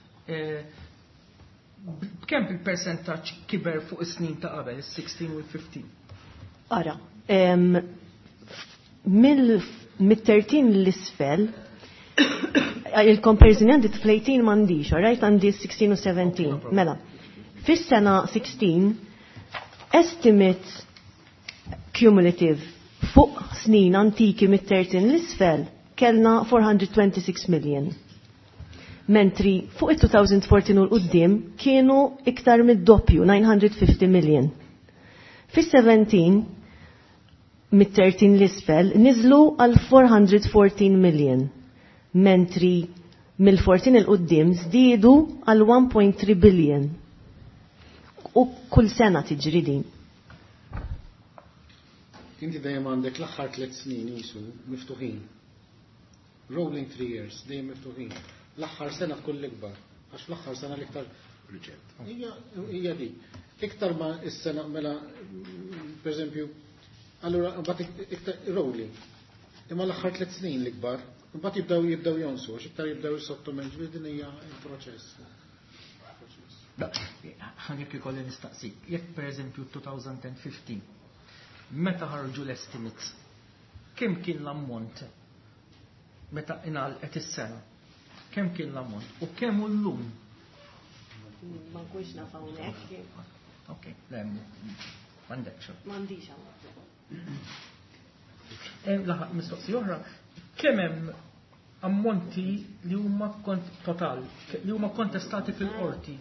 Kemm il-persentaġġ kiber fuq is-snin ta' qabel, is-sixteen u l-fifteen?
Ara, mill-thirteen l-isfel, il-comparison għandit fl-eighteen m'għandix, right, għandi sixteen u seventeen. Mela, fis-sena sixteen, estimate cumulative fuq snin antiki mit-thirteen l-isfel kellna four hundred twenty-six million. Mentri fuq il-twenty fourteen u l-qoddim kienu iktar mid-doppju, nine hundred fifty million. Fis-seventeen mit-thirteen l-isfel niżlu għal four hundred fourteen million. Mentri mill-fourteen il-qoddim żdiedu għal one point three billion. U kull sena tiġri din.
Inti dejjem għandek l-aħħar tliet snin jisu miftuħin. Rolling three years, dejjem miftuħin. L-aħħar sena kull ikbar, għax l-aħħar sena l-iktar riċent. Hija di. Iktar ma is-sena mela pereżempju, allura mbagħad iktar rolling. Imma l-aħħar tliet snin l-ikbar, mbagħad jibdew jibdew jonsu, għax iktar jibdew jisottomenġu din hija l-proċess.
Ħanek ikolli nistaqsik, jekk pereżempju twenty fifteen meta ħarġu l-estimates, kemm kien l-ammont meta ingħalqet is-sena? Kemm kien l-ammont u kemm hu llum?
Ma nkunx naf hawnhekk.
Okej, le m'għandekx.
M'għandix
hawnhekk. Mistoqsija oħra, kemm hemm ammonti li huma totali, li huma kontestati fil-qorti?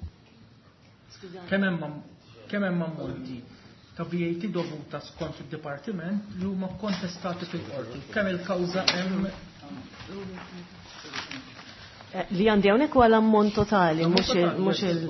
Kemm hemm kemm hemm ammonti ta' V A T dovuta skont id-dipartiment li huma kontestati fil-qorti. Kemm il-kawża hemm
li għandi hawnhekk huwa l-ammont totali, mhux il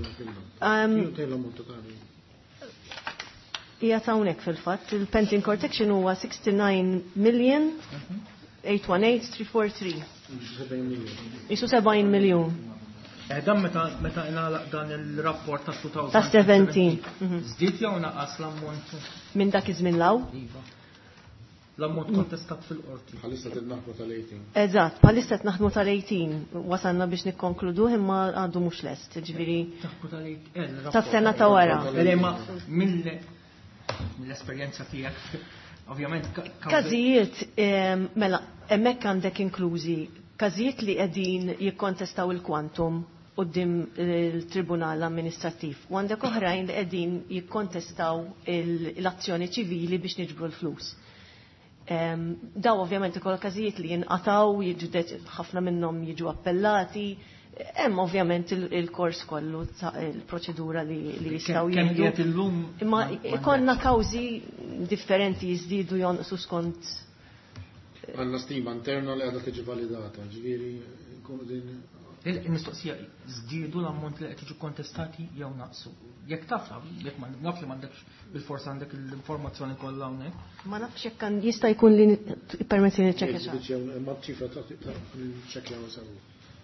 hija hawnhekk fil-fatt, il-pending court action huwa sixty-nine million eight one eight three four three. Isu seventy miljun.
Dan meta meta ingħalaq dan il-rapport ta' two thousand
ta' seventeen.
Żdied jew naqas l-ammont?
Minn dak iż-żmien law?
L-ammont kontestat fil-qorti.
Bħalissa t-naħmu tal-eighteen.
Eżatt, bħalissa t-naħdmu tal-eighteen, wasanna biex nikkonkludu imma għadu mux lest, ġviri. Ta' sena ta' wara.
Lema mill-esperienza tijak, ovvjament.
Kazijiet, mela, emmek għandek inklużi, kazijiet li għedin jikkontestaw il-kwantum qudiem il-Tribunal Amministrattiv. U għandek oħrajn li qegħdin jikkontestaw l-azzjoni ċivili biex niġbru l-flus. Daw ovvjament ikoll każijiet li jinqataw, jiġu ħafna minnhom jiġu appellati, hemm ovvjament il-kors kollu il-proċedura li jistgħu jieħdu. Imma ikollna kawżi differenti jiżdiedu jonqsu skont.
Għandna stima interna li għadha tiġi validata, ġifieri nkunu din.
Il-mistoqsija, żdiedu l-ammont li qed jiġu kontestati jew naqsu. Jekk taf, jekk ma naf li m'għandekx bil-forsa għandek l-informazzjoni kollha hawnhekk.
Ma nafx jekk jista' jkun li permetti niċċekkja.
Ma ċifra ta' ċekkja u saru.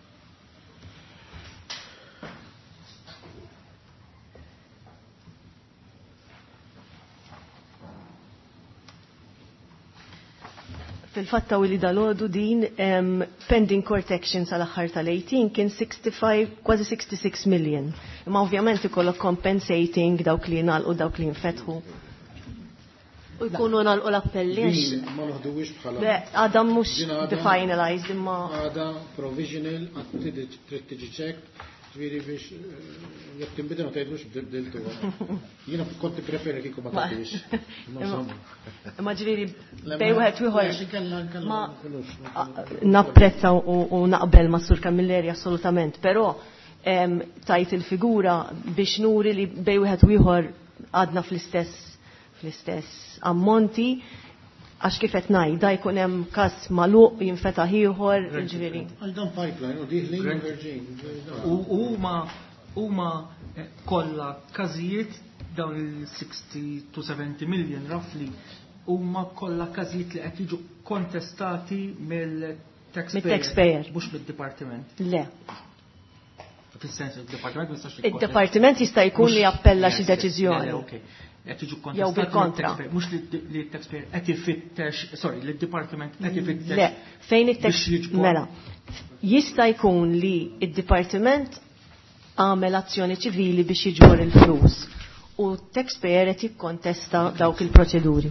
Fil-fatta u li dal-ħodu din pending court action sal-axħar tal-eighteen kien sixty-five, kważi sixty-six million. Ma ovvjament ikollok compensating dawk li nalqu dawk li nfetħu. U jkunu nalqu l-appelli.
Ma noħduwix bħala.
Għada mux definalized imma.
Għada provisional, trid tiġi checked, ġviri biex jekk tinbidel ma tgħidlux bdiltu. Jiena konti preferi kieku ma tagħtix.
Ma ġviri bej wieħed ieħor ma napprezza u naqbel ma' Sur Camilleri assolutament, però tajt il-figura biex nuri li bej wieħed ieħor għadna fl-istess fl-istess ammonti għax kifet najda jkun hemm każ magħluq jinfetaħ ieħor ġifieri.
Għal dan pipeline u diħli Virgin.
U huma huma kollha każijiet dawn il-sixty to seventy million roughly huma kollha każijiet li qed jiġu kontestati mill-taxpayer mhux mid-dipartiment.
Le.
Fis-sens il-dipartiment ma jistax
id-dipartiment jista' jkun li appella xi deċiżjoni. Jew bil-kontra.
Mux li t-taxpayer qed ifittex, sorry, li d-dipartiment qed ifittex.
Le, fejn it-taxpayer, mela, jista' jkun li id-dipartiment għamel azzjoni ċivili biex jiġbor il-flus u t-taxpayer qed jikkontesta dawk il-proċeduri.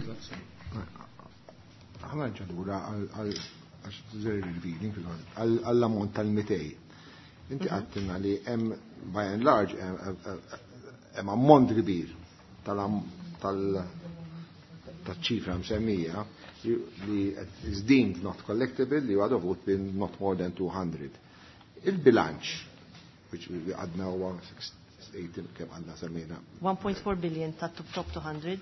Aħna ġadura għall-ammont tal-mitej. Inti għattina li hemm by and large hemm ammont kbir tal-ċifra msemmija li is deemed not collectible li għadu vot bin not more than two hundred. Il-bilanċ, which għadna huwa eighteen kem għadna semmina.
one point four billion ta' top two hundred.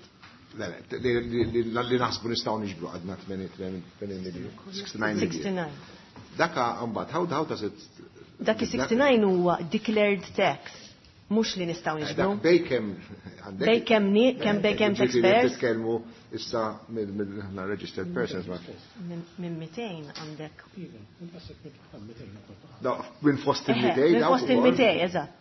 Li naħsbu nistaw nġbru għadna sixty-nine million. Daka għambat, how does it?
Daki sixty-nine huwa declared tax. Mux li nistaw nġbru.
Bejkem,
bejkem ni, kem bejkem taxpayers.
Titkelmu issa mill-registered persons.
Min mitejn għandek.
Min fost il-mitej.
Min fost il-mitej, eżatt.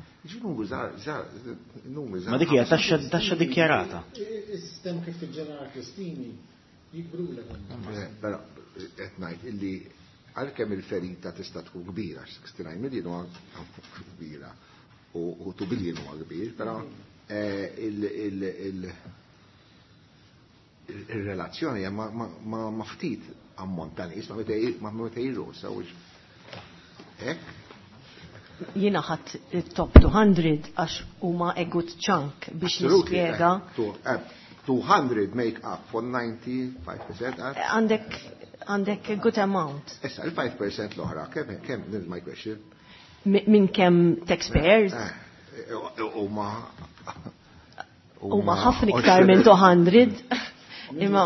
Ma dik hija taxxa dikjarata.
Is-sistema kif tiġġenera Kristini jikbru l-għam.
Però qed ngħid illi għalkemm il-ferita tista' tkun kbira, sixty-nine million huwa kbira. U two billion huwa kbir, però il-relazzjoni ma ftit ammont ta' nies ma meta jirrosa u hekk.
Jiena ħadd it-top two hundred għax huma a good chunk biex nispjega.
two hundred make up for ninety-five percent.
Għandek għandek a good amount.
Issa il-five percent l-oħra, kemm kemm this is my question.
Min kem taxpayers?
Uma
Uma ħafna iktar minn two hundred.
Imma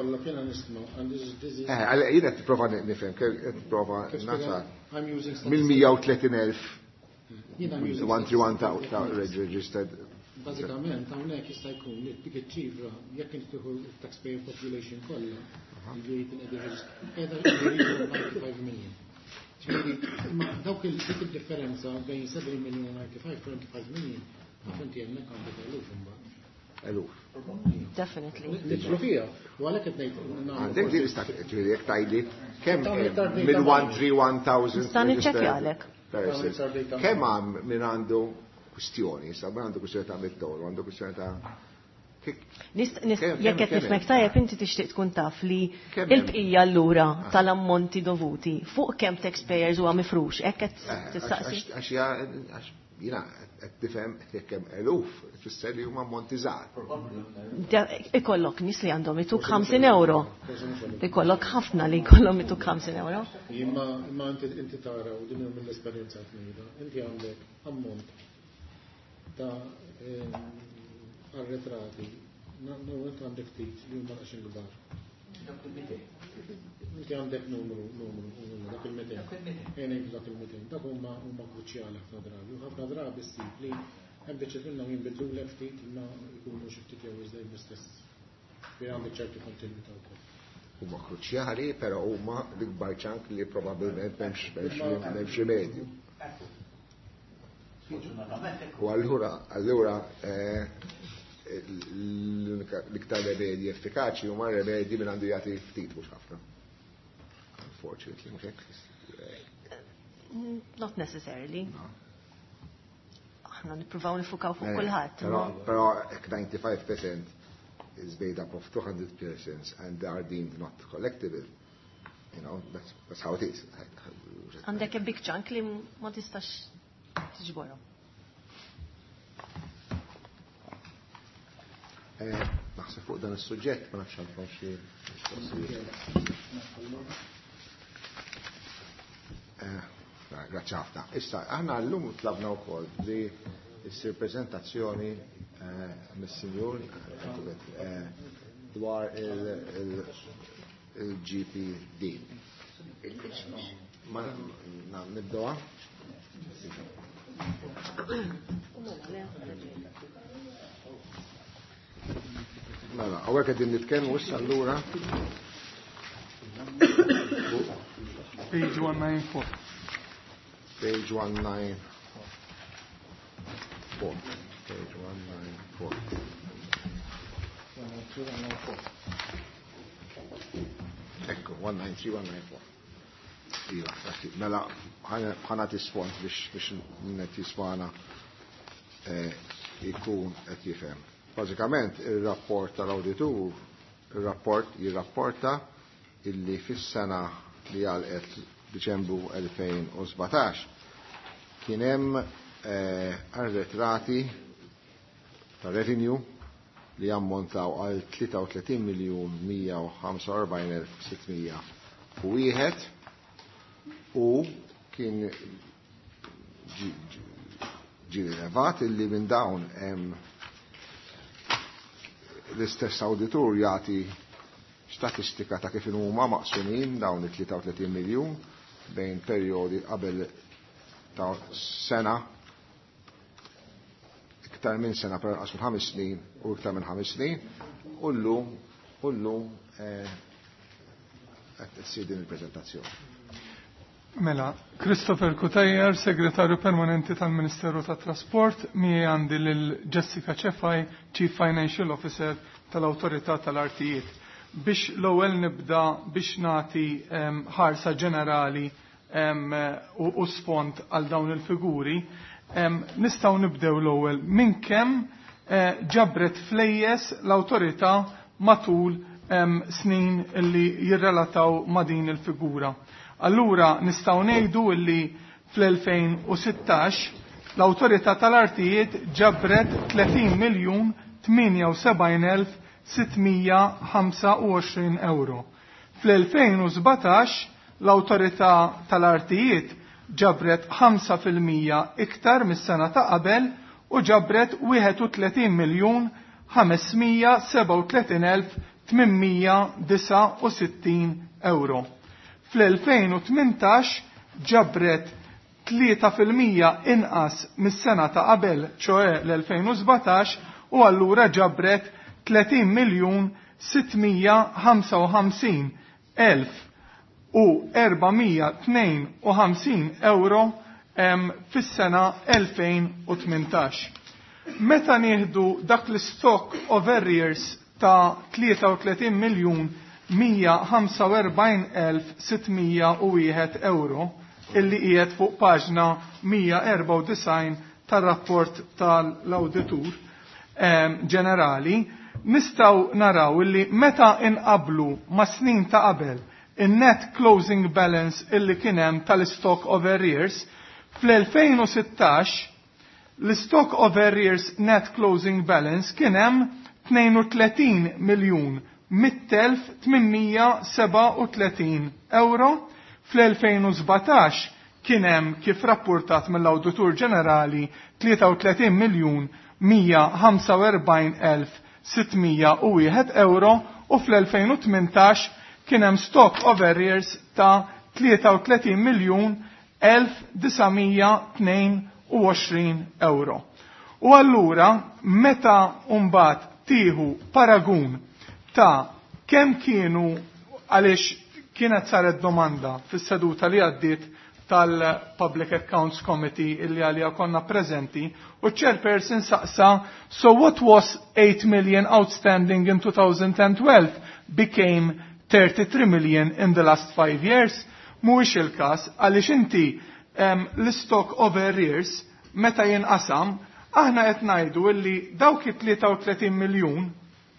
jina t-prova nifhem, t-prova nasa mill-mija u tletin elf one three one ta' registered.
Bażikament hawnhekk jista' jkun li dik iċ-ċifra jekk inti tieħu taxpayer population kollha, jiġri ninety-five million. Ma dawk il-differenza bejn seven million u ninety-five, twenty-five million, ma finti hemmhekk għandek eluf imbagħad.
eluf.
Definitely.
Nitlu fija, u għalek qed ngħid.
Għandek din istak ġifieri jekk tajli kemm minn one three one thousand.
Nista' niċċekkjalek.
Kemm hemm min għandu kwistjoni, issa min għandu kwistjoni ta' mid-dowr, għandu kwistjoni ta'
Jekk qed nifmek tajjeb inti tixtieq tkun taf li l-bqija allura tal-ammonti dovuti fuq kemm taxpayers huwa mifrux, hekk qed tistaqsi.
Għax jiena qed tifhem jekk hemm eluf, tfisser li huma ammonti żgħar.
Ikollok nies li għandhom ituk ħamsin euro. Ikollok ħafna li jkollhom ituk ħamsin euro.
Imma imma inti tara u din mill-esperjenza tnejda, inti għandek ammont ta' għal-retrati, nawet għandek tit li huma għaxin gbar. Inti għandek numru, numru, numru, dak il-meten. Għenejt dak il-meten. Dak huma huma kruċjali ħafna drabi. U ħafna drabi ssib li hemm biċċet minnhom jinbidlu lek ftit ma jkunu xi ftit jew iżdej l-istess. Fi għandek ċertu kontinuità wkoll.
Huma kruċjali, però huma l-ikbar ċank li probabbilment m'hemmx rimedju. U allura, allura l-iktar remedji effikaċi huma remedji minn għandu jagħti ftit mhux ħafna. Unfortunately, mhux hekk.
Not necessarily. Aħna nippruvaw nifukaw fuq kulħadd.
Però hekk ninety-five percent is made up of two hundred persons and they are deemed not collectible. You know, that's, that's how it is.
Għandek a big chunk li ma tistax tiġborhom.
Naħseb fuq dan is-suġġett ma nafx għandhom xi Grazzi ħafna. Issa, aħna llum tlabna wkoll li issir preżentazzjoni mis-Sinjur dwar il-G P D. Ma nibdoha? Mela, għawek għedin nitkellmu issa allura.
Page one ninety-four.
Page one ninety-four. Page one ninety-four. Ecco, one ninety-three, one ninety-four. Iva, mela, ħana tisfont biex minnet jisfana ikun qed jifhem. Bażikament, il-rapport tal-auditur, il-rapport jirrapporta illi fis-sena li għalqet Diċembru twenty seventeen kien hemm arretrati ta' revenue li ammontaw għal three miljun one hundred forty-five elf six hundred u wieħed u kien ġi rilevat illi minn dawn hemm l-istess auditur jagħti statistika ta' kif huma maqsumin dawn il-three miljun bejn perjodi qabel ta' sena iktar minn sena per qasmu ħames snin u iktar minn ħames snin u llum u llum qed issir din il-preżentazzjoni.
Mela, Christopher Kutajjar, Segretarju Permanenti tal-Ministeru tat-Trasport, mi għandi lil Jessica Cefaj, Chief Financial Officer tal-Awtorità tal-Artijiet. Biex l-ewwel nibda biex nagħti ħarsa ġenerali u sfond għal dawn il-figuri, nistgħu nibdew l-ewwel minn kemm ġabret flejjes l-Awtorità matul snin li jirrelataw ma' din il-figura. Allura nistgħu ngħidu li fl-twenty-sixteen l-Awtorità tal-Artijiet ġabret thirty miljun seventy-seven elf six hundred twenty-five euro. Fl-twenty-seventeen l-Awtorità tal-Artijiet ġabret five fil-mija iktar mis-sena ta' qabel u ġabret thirty-one miljun five hundred seventy-three elf eight hundred sixty-nine euro. Fl-twenty-eighteen ġabret three fil-mija inqas mis-sena ta' qabel, ċoe l-twenty-seventeen, u allura ġabret thirty miljun six hundred fifty-five elf u four hundred twenty-five euro fis-sena twenty eighteen. meta nieħdu dak l-stock of arrears ta' tlieta u tletin miljun mija ħamsa u erbgħin elf sittmija u wieħed euro illi qiegħed fuq paġna mija erba' u disgħin tar-rapport tal-awditur ġenerali, nistgħu naraw illi meta inqablu ma' snin ta' qabel in-net closing balance illi kien hemm tal-stock of arrears fl-elfejn u sittax l-stock of arrears net closing balance kien hemm tnejn u tletin miljun mija elf tminmija seba' u tletin euro, fl-elfejn u sbatax kien hemm kif rapportat mill-Awditur Ġenerali tlieta u tletin miljun mija ħamsa u erbgħin elf sittmija u wieħed euro u fl-elfejn u tmintax kien hemm stock of arrears ta' tlieta u tletin miljun elf disamija tnejn u għoxrin euro. U allura meta mbagħad tieħu paragun ta' kemm kienu għaliex kienet saret domanda fis-seduta li għaddiet tal-Public Accounts Committee illi għalija konna preżenti u chairperson saqsa, so what was eight million outstanding in two thousand twelve became thirty-three million in the last five years? Mhuwiex il-każ għaliex inti um, l-stock of arrears meta jinqasam aħna qed ngħidu illi dawk it-tlieta u tletin miljun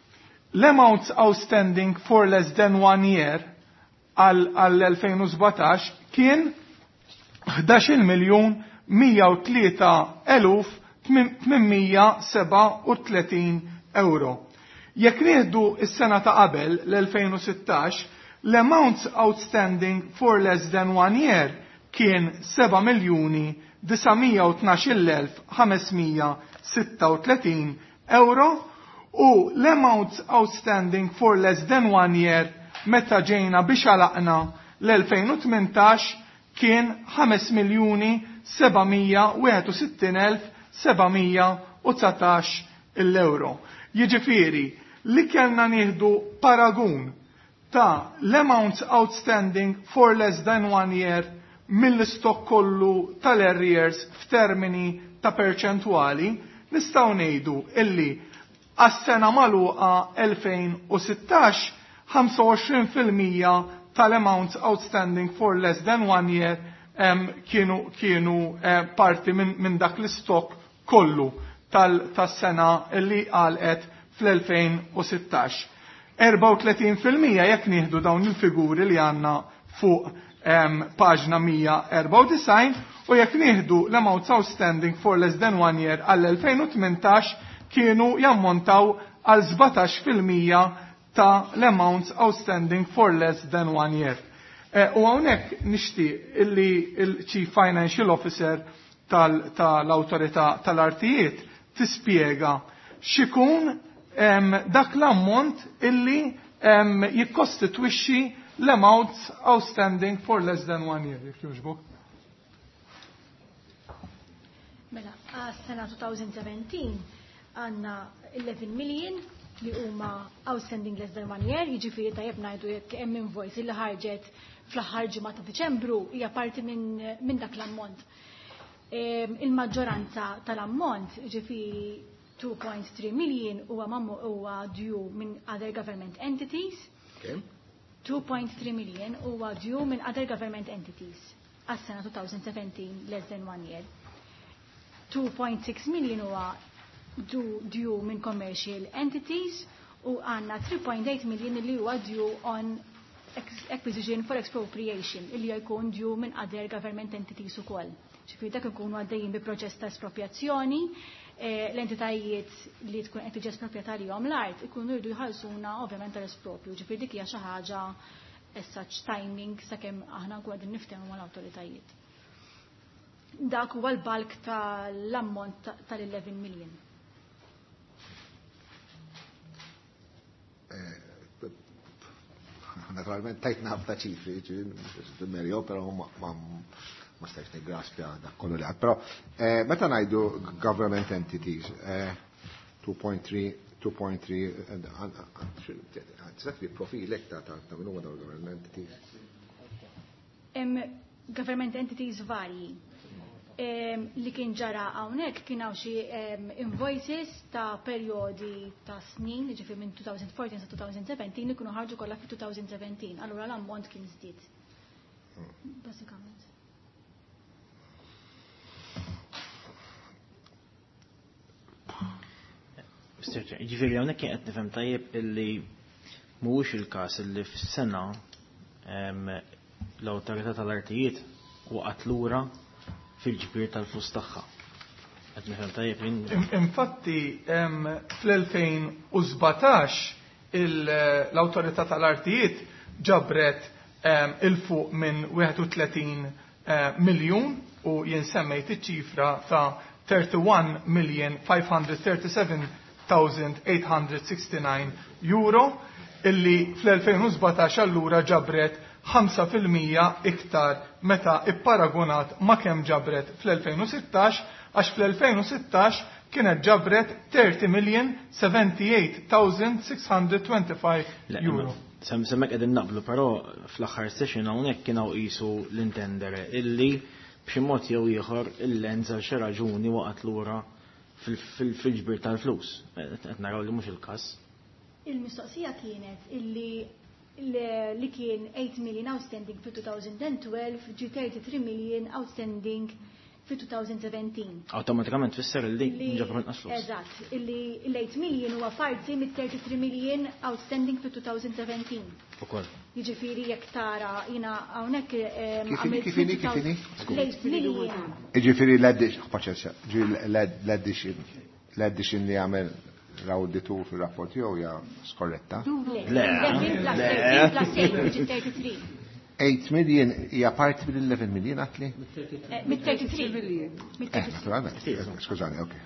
l-amounts outstanding for less than one year għall-elfejn u sbatax kien ħdax-il miljun mija u tlieta eluf tminmija seba' u tletin euro. Jekk nieħdu s-sena ta' qabel l-elfejn u sittax, l-amounts outstanding for less than one year kien seba' miljuni disamija u tnax-il elf ħamesmija sitta u tletin euro u l-amounts outstanding for less than one year meta ġejna biex għalaqna l-elfejn u tmintax kien ħames miljuni sebamija wieħed u sittin elf sebamija u tsatax l-euro. Jiġifieri li kellna nieħdu paragun ta' l-amounts outstanding for less than one year mill-istok kollu tal-arrears f'termini ta' perċentwali, nistgħu ngħidu illi għas-sena magħluqa elfejn u sittax ħamsa u għoxrin fil-mija tal-amounts outstanding for less than one year um, kienu, kienu uh, parti minn min dak l-istok kollu tal-sena li għalqet fl-elfejn u sittax. erba' u tletin fil-mija jekk nieħdu dawn il-figuri li għandna fuq um, paġna mija erba' u disgħin u jekk nieħdu l-amounts outstanding for less than one year għall-elfejn u tmintax kienu jammontaw għal żbatax fil-mija ta' l-amounts outstanding for less than one year. Eh, u għonek nishti illi il-Chief Financial Officer tal-autorità tal-artijiet tispiega xikun em, dak l-ammont illi em, jikkostitwixxi l-amounts outstanding for less than one year.
Mela, għas-sena two thousand seventeen għanna eleven million li huma outstanding less than one year, jiġifieri tajjeb ngħidu jekk hemm invoice li ħarġet fl-aħħar ġimgħa ta' Diċembru hija parti minn min dak l-ammont. Il-maġġoranza tal-ammont, jiġifieri two point three million huwa huwa due minn other government entities. Okay. two point three million huwa due minn other government entities għas-sena two thousand seventeen less than one year. two point six million huwa due minn commercial entities u għanna three point eight million li huwa due on acquisition for expropriation li jkun due minn other government entities ukoll. Ġifieri dak ikunu għaddejjin bi proċess ta' espropjazzjoni, l-entitajiet li tkun qed tiġi espropjatarjhom l-art ikunu jridu jħallsuna ovvjament tal-espropju. Ġifieri dik hija xi ħaġa as such timing sakemm aħna nkunu qegħdin niftehmu mal-awtoritajiet. Dak huwa l-balk tal-ammont tal-eleven million.
Naturalment tajtna ħafna ċifri, merjo, pero ma stajx negraspja dak kollu li għad. Pero meta ngħidu government entities, two point three, tista' fi profilek ta' ta' minn huma dawn government entities?
Government entities varji. li kien ġara hawnhekk kien hawn xi invoices ta' perjodi ta' snin, ġifier minn twenty fourteen sa twenty seventeen li kienu ħarġu kollha fi twenty seventeen. Allura l-ammont kien żdied. Basikament.
Ġifieri hawnhekk kien qed nifhem tajjeb illi mhuwiex il-każ illi fis-sena l-awtorità tal-artijiet waqgħet lura fil-ġbir tal-flus tagħha. Qed nifhem tajjeb min.
Infatti fl-twenty seventeen l-awtorità tal-artijiet ġabret il-fuq minn thirty-one miljun u jinsemmejt iċ-ċifra ta' thirty-one million five hundred thirty-seven thousand eight hundred sixty-nine euro illi fl-twenty seventeen allura ġabret five fil-mija iktar meta ipparagunat ma' kemm ġabret fl-twenty sixteen għax fl-twenty sixteen kienet ġabret thirty million seventy-eight thousand six hundred twenty-five euro.
Semmek qegħdin naqblu, però fl-aħħar session hawnhekk kienu qisu l-intendere illi b'xi mod jew ieħor il-lenz għal xi raġuni waqgħet lura fil-ġbir tal-flus. Qed naraw li mhux il-każ.
Il-mistoqsija kienet illi li kien eight million outstanding fi twenty twelve ġi thirty-three million outstanding fi twenty seventeen.
Awtomatikament fisser li nġabru nqas flus.
Eżatt, illi l-eight million huwa parti mit-thirty-three million outstanding fi twenty seventeen.
Ukoll.
Jiġifieri jekk tara jiena hawnhekk
għamilt kifini kifini?
l-eight million.
Jiġifieri l-addition, paċenzja, l-addition l-addition li għamel l-auditur fil-rapport jew ja skorretta?
Le, thirty-three.
eight million hija parti mill-eleven million għatli?
Mit-thirty-three million.
Naturalment, skużani, ok.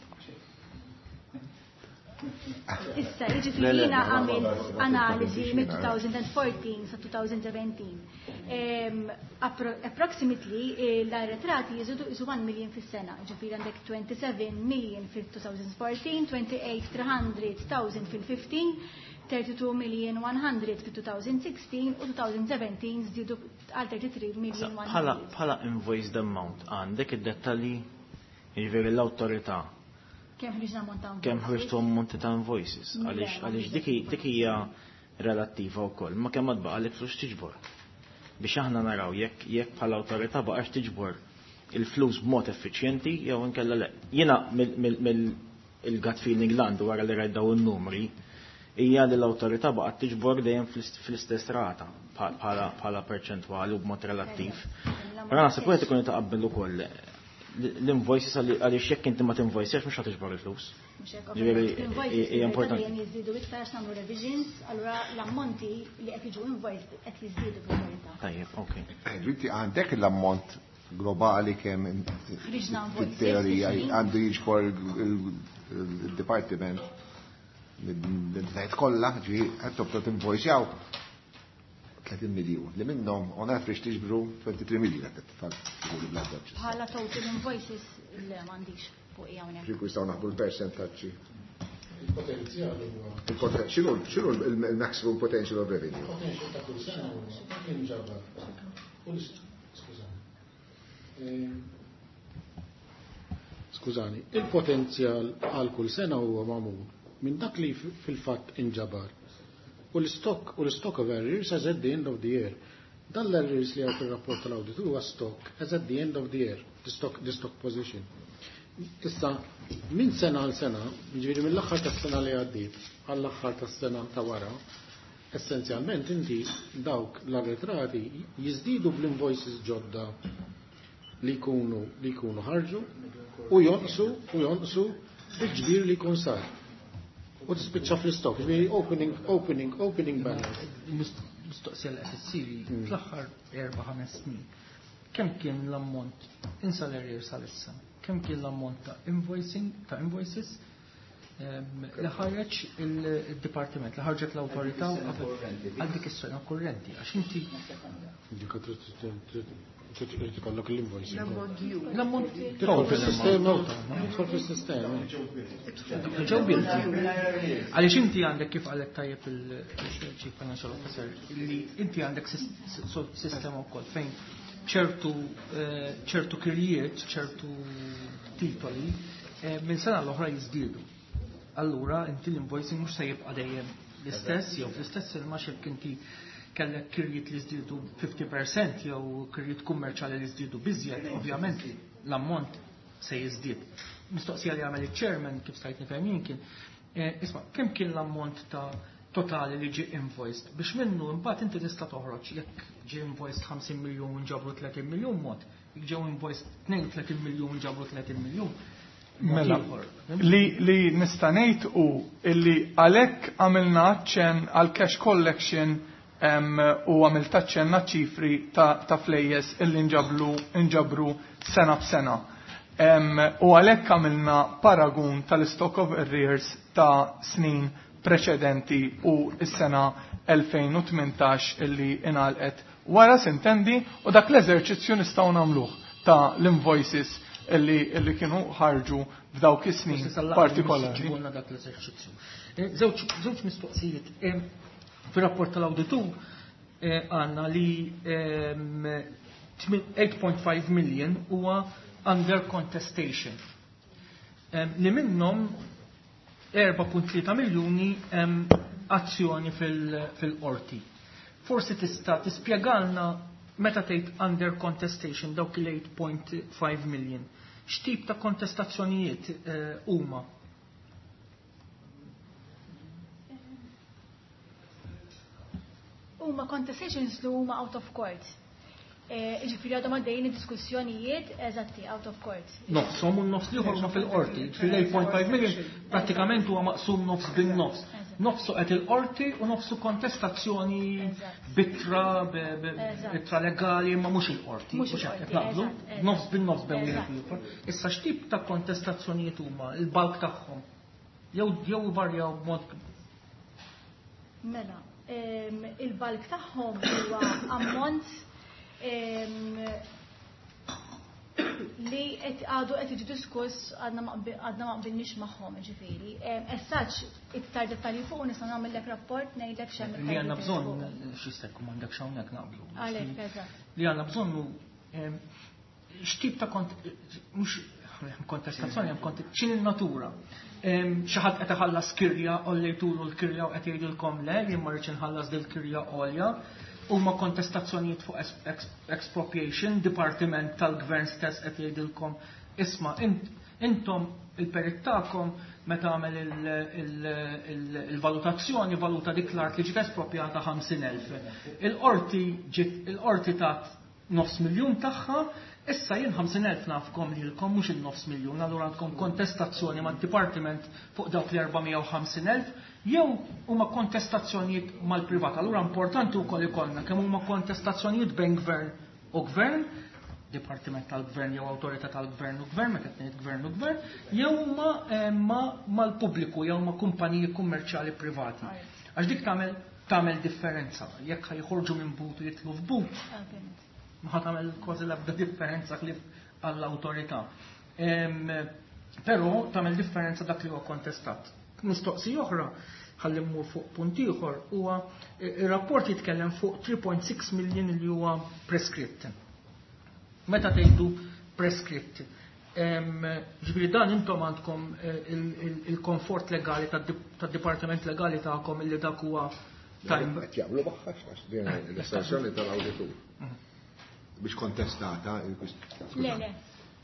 Issa, jiġifieri jiena għamilt analiżi mit-twenty fourteen sa twenty seventeen. Approximately l-arretrati jiżidu isu one million fis-sena, ġifieri għandek twenty-seven million fil-twenty fourteen, twenty-eight three hundred thousand fil-fifteen, thirty-two million one hundred fil-twenty sixteen u twenty seventeen żdiedu għal thirty-three million one hundred.
Bħala invoiced amount għandek id-dettalji jiġifieri l-awtorità
kemm ħriġna ammont ta'
kemm ħriġtu ammonti ta' invoices għaliex għaliex dik hija relattiva wkoll, ma kemm għadbaqa' għalek flus tiġbor. Biex aħna naraw jekk jekk bħala awtorità baqax tiġbor il-flus b'mod effiċjenti jew inkella le. Jiena mill-gut feeling land wara li rajt daw in-numri hija li l-awtorità baqgħet tiġbor dejjem fl-istess rata bħala perċentwali u b'mod relattiv. Però naħseb wieħed ikun itaqabbel ukoll l-invoices għaliex jekk inti ma tinvoicex mhux ħatiġbor il-flus. Hija importanti.
Jiżdiedu iktar nagħmlu revisions, allura l-ammonti li qed jiġu invoiced qed jiżdiedu fil-verità.
Tajjeb, okay.
Ġifieri għandek l-ammont globali kemm fit-teorija għandu jiġbor il-dipartiment l-entitajiet kollha ġi qed tobda tinvoicejaw thirty million li minnhom on average tiġbru twenty-three million qed tfal il-bladġ.
Bħala total invoices le m'għandix fuq hija hawnhekk.
Ġifieri jistgħu naħdu l-persentaġġi.
Il-potenzjal huwa.
Il-potenzjal x'inhu l-maximum potential of revenue?
Potential ta' kull sena kien ġabbar. Skużani. Skużani, il-potenzjal għal kull sena huwa magħmul minn dak li fil-fatt inġabar. U l-stock u l-stock of arrears as at the end of the year. Dan l-arrears li għal fil-rapport tal-auditu huwa stock as at the end of the year, the stock, the stock position. Issa, minn sena għal sena, ġifieri mill-aħħar tas-sena li għaddiet għall-aħħar tas-sena ta' wara, essenzjalment inti dawk l-arretrati jiżdiedu bl-invoices ġodda li jkunu li jkunu ħarġu u jonqsu u jonqsu bil-ġbir li jkun sar. U tispiċċa fl-stock, ġifieri opening, opening, opening balance.
Mistoqsija li qed issiri fl-aħħar erba' ħames snin. Kemm kien l-ammont insa l-arrears sal-issa? Kemm kien l-ammont ta' invoicing ta' invoices li ħarġ il-dipartiment, li ħarġet l-awtorità għal dik is-sena kurrenti għax inti
trid ikollok l-invoice.
L-ammont
tidħol fis-sistema, tidħol fis-sistema.
Ġew bilti. Għaliex inti għandek kif qalet tajjeb il-Chief Financial Officer li inti għandek sistema wkoll fejn ċertu ċertu kirjiet, ċertu titoli minn sena l-oħra jiżdiedu. Allura inti l-invoicing mhux se jibqa' dejjem l-istess jew fl-istess ilma x'hekk inti kellek kirjiet li jiżdiedu fifty percent jew kirjiet kummerċjali li jiżdiedu biżjed, ovvjament l-ammont se jiżdied. Mistoqsija li għamel iċ-chairman kif stajt nifhem jien kien isma' kemm kien l-ammont ta' totali li ġie invoiced biex minnu imbagħad inti tista' toħroġ jekk ġie invoiced ħamsin miljun ġabru thirty miljun mod, jekk ġew invoiced thirty-two miljun ġabru thirty miljun.
Mela, li, li nistanejt u illi għalek għamilna ċen għal cash collection um, u għamilta ċenna ċifri ta', ta flejjes illi nġablu, nġabru sena b'sena. Um, u għalek għamilna paragun tal-stock of arrears ta' snin preċedenti u s-sena twenty eighteen illi inalqet wara sintendi u dak l-eżerċizzju nistgħu nagħmluh ta' l-invoices illi illi kienu ħarġu f'dawk is-snin partikolari.
Żewġ mistoqsijiet. Fir-rapport tal-awditur għandna li eight point five million huwa under contestation. Li minnhom four point three miljuni azzjoni fil-qorti. Forsi tista' tispjegalna meta tgħid under contestation dawk il-eight point five million. X'tip ta' kontestazzjonijiet huma?
Huma contestations li huma out of court. Ġifieri għadhom għaddejjin id-diskussjonijiet eżatti out of court.
Nofshom u nofs liħor ma fil-qorti. Fil-eight point five million prattikament huwa maqsum nofs bin nofs. Nofsu qed il-qorti u nofsu kontestazzjoni bitra bitra legali ma mhux il-qorti. Mhux qed naqblu. Nofs bin-nofs bejn ieħor. Issa x'tip ta' kontestazzjonijiet huma il-balk tagħhom? Jew jew varjaw b'mod.
Mela, il-balk tagħhom huwa ammont li għadu qed jiġi diskuss għadna ma qbilniex magħhom ġifieri. Essaġġ iktar dettalji fuq nista' nagħmellek rapport ngħidlek x'hemm.
Li għandna bżonn x'istek m'għandek hawnhekk naqblu.
Għalhekk eżatt.
Li għandna bżonn x'tip ta' mhux kontestazzjoni hemm kont x'in in-natura. Xi ħadd qed iħallas kirja ollejtulu l-kirja u qed jgħidilkom le jien ma rridx inħallas dil kirja għolja. Huma kontestazzjonijiet fuq expropriation, dipartiment tal-gvern stess qed jgħidilkom isma' intom il-perit tagħkom meta għamel il-valutazzjoni valuta dik l-art li ġiet espropjata ħamsin elf. Il-qorti ġiet il-qorti tat nofs miljun tagħha, issa jien ħamsin elf nafkom lilkom mhux il-nofs miljun, allura għandkom kontestazzjoni mad-dipartiment fuq dawk l-fourhundred fifty elf. Jew huma kontestazzjonijiet mal-privat. Allura importanti wkoll ikollna kemm huma kontestazzjonijiet bejn gvern u gvern, dipartiment tal-gvern jew awtorità tal-gvern u gvern, meta ngħid gvern u gvern, jew huma mal-pubbliku jew ma' kumpaniji kummerċjali privati. Għax dik tagħmel tagħmel differenza. Jekk ħajħorġu minn but u jitlu f'but, ma tagħmel kważi l-ebda differenza li għall-awtorità. Però tagħmel differenza dak li huwa kontestat. Mistoqsija oħra ħalli mmur fuq punt ieħor huwa ir-rapport jitkellem fuq three point six million li huwa prescript. Meta tgħidu prescript, ġifieri dan intom għandkom il-komfort legali tad-dipartiment legali tagħkom illi dak huwa time.
Qed jagħmlu baħħax din l-istazzjoni tal-awditur biex kontestata.
Le, le.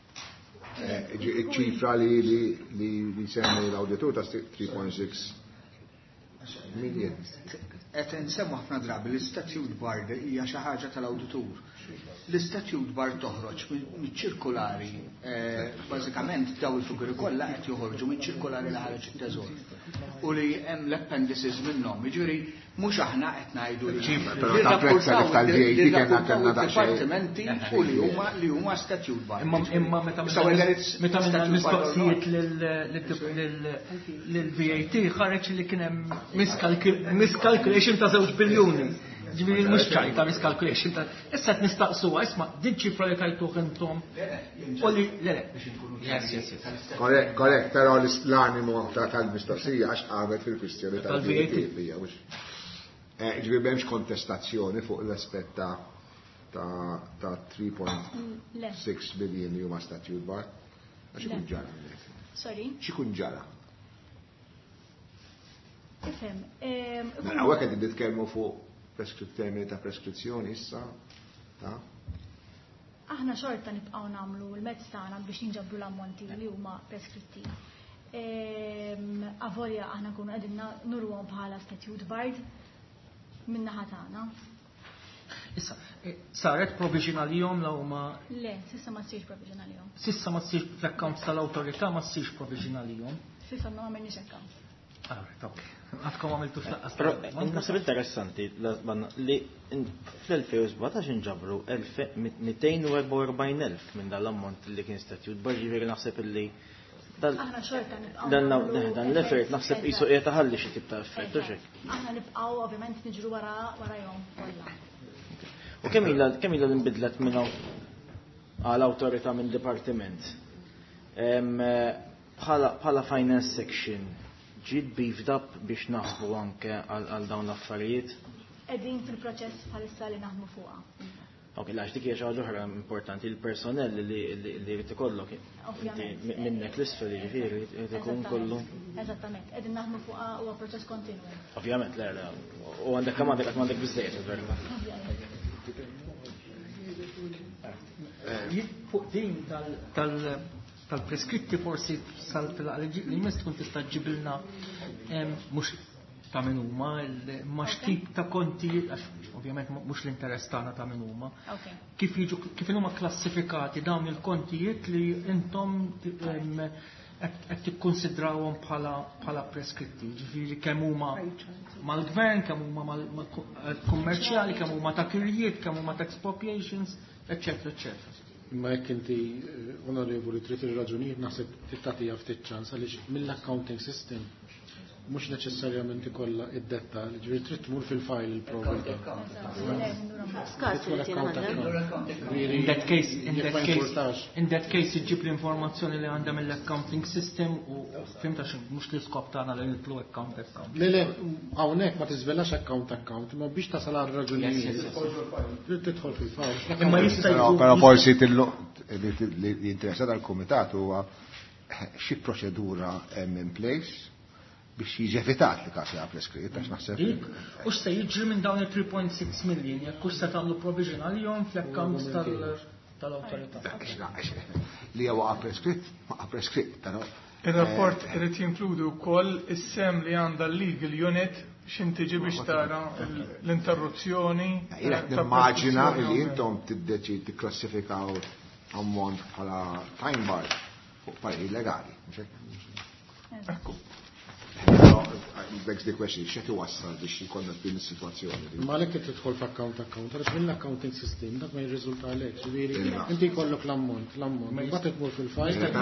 ċifra li li semmi l-auditur ta' three point six million.
Qed insemmu ħafna drabi l-istatute bar hija xi ħaġa tal-awditur. L-istatute bar toħroġ miċ-ċirkolari, bażikament daw il-figuri kollha qed joħorġu miċ-ċirkolari li ħareġ it-teżor. U li hemm l-appendices minnhom, jiġifieri mhux aħna qed ngħidu li
però tapprezza li tal-V A T kellna kellna
dipartimenti u li huma li huma statute bar.
Imma meta meta mistoqsijiet lill-V A T ħareġ li kien hemm miscalculation ta' żewġ biljuni. Ġifieri mhux ċajta miscalculation ta' issa qed nistaqsuha isma' din ċifra li tajtuh intom u li le le. Yes, yes, yes.
Korrekt, korrekt, però l-animu tal-mistoqsija għax qamet fil-kwistjoni tal-V A T. Ġifieri m'hemmx kontestazzjoni fuq l-aspett ta' ta' ta' three point six billion li huma statute bar. Għax ikun ġara.
Sorry?
X'ikun ġara?
Ifhem.
Hawnhekk qegħdin nitkellmu fuq termini ta' preskrizzjoni issa.
Aħna xorta nibqgħu nagħmlu l-mezz tagħna biex ninġabru l-ammonti li huma preskritti. Avolja aħna nkunu qegħdin nurwhom bħala statute barred min-naħa tagħna.
Issa, saret provisionalihom la huma
Le, sissa ma tsirx provisionalihom.
Sissa ma tsirx fl-accounts tal-awtorità ma tsirx provisionalihom.
Sissa ma għamilniex account.
Ah, ok. Għadkom għamiltu fl-aqqas.
Però naħseb interessanti li fl-alfejn u sbatax inġabru mئتين وأربعين ألف minn dal-ammont li kien statute bar, ġifieri naħseb illi
Aħna xorta nibqgħu.
Dan l-effert naħseb qisu qiegħed taħalli xi tip ta' effett u xek.
Aħna nibqgħu ovvjament niġru wara warahom kollha.
U kemm ilha kemm ilha inbidlet minn għal awtorità minn dipartiment. Bħala finance section ġiet beefed up biex naħsbu anke għal dawn l-affarijiet.
Qegħdin fil-proċess bħalissa li naħdmu fuqha.
Ok, lax dik hija xi ħaġa oħra importanti, il-personell li jrid ikollok minnek l-isfel jiġifieri jrid ikun kollu.
Eżattament, qegħdin naħdmu fuqha huwa proċess kontinwu.
Ovvjament, le le. U għandek kemm għandek qatt m'għandek biżejjed il-verità.
Fuq din tal-preskritti forsi sal-li jmiss tkun tista' ġibilna mhux ta' min huma, ma x'tip ta' konti, ovvjament mhux l-interess tagħna ta' min huma. Kif jiġu kif huma klassifikati dawn il-kontijiet li intom qed tikkonsidrawhom bħala preskritti, ġifieri kemm huma mal-gvern, kemm huma mal-kummerċjali, kemm huma ta' kirjiet, kemm huma ta' expropriations, eċċetera, eċċetera.
Imma jekk inti onorevoli trid ir-raġunijiet naħseb tagħtiha ftit ċans għaliex mill-accounting system mhux neċessarjament ikollha id-dettall, ġifieri trid tmur fil-file il-probabilità.
In that case, in that case, in that case iġib l-informazzjoni li għandha mill-accounting system u fimta mhux l-iskop tagħna li nitlu account account.
Le le, hawnhekk ma tiżvelax account account, imma biex tasal għar-raġunijiet. Trid tidħol fil-file.
Imma jista' jkun.
Però forsi li jinteressat għall-kumitat huwa xi proċedura hemm in place biex jiġi evitat li kasi għab preskritt, għax naħseb.
U se jiġri minn dawn il three point six million, jekk se tagħmlu provisionali jom fl-accounts tal-awtorità.
Li huwa għab preskritt, ma għab preskritt.
Ir-rapport irid jinkludu wkoll is-sem li għandha l-legal unit x'intiġi biex tara l-interruzzjoni.
Nimmaġina li intom tiddeċid tikklassifikaw ammont bħala time bar fuq pari illegali. Ekku. Begs the question, xetu wassal biex jikonna din is-situazzjoni.
Ma lek tidħol f'account account, għax mill-accounting system dak ma jirriżulta għalek, ġifieri inti jkollok l-ammont, l-ammont, mbagħad tmur fil-file.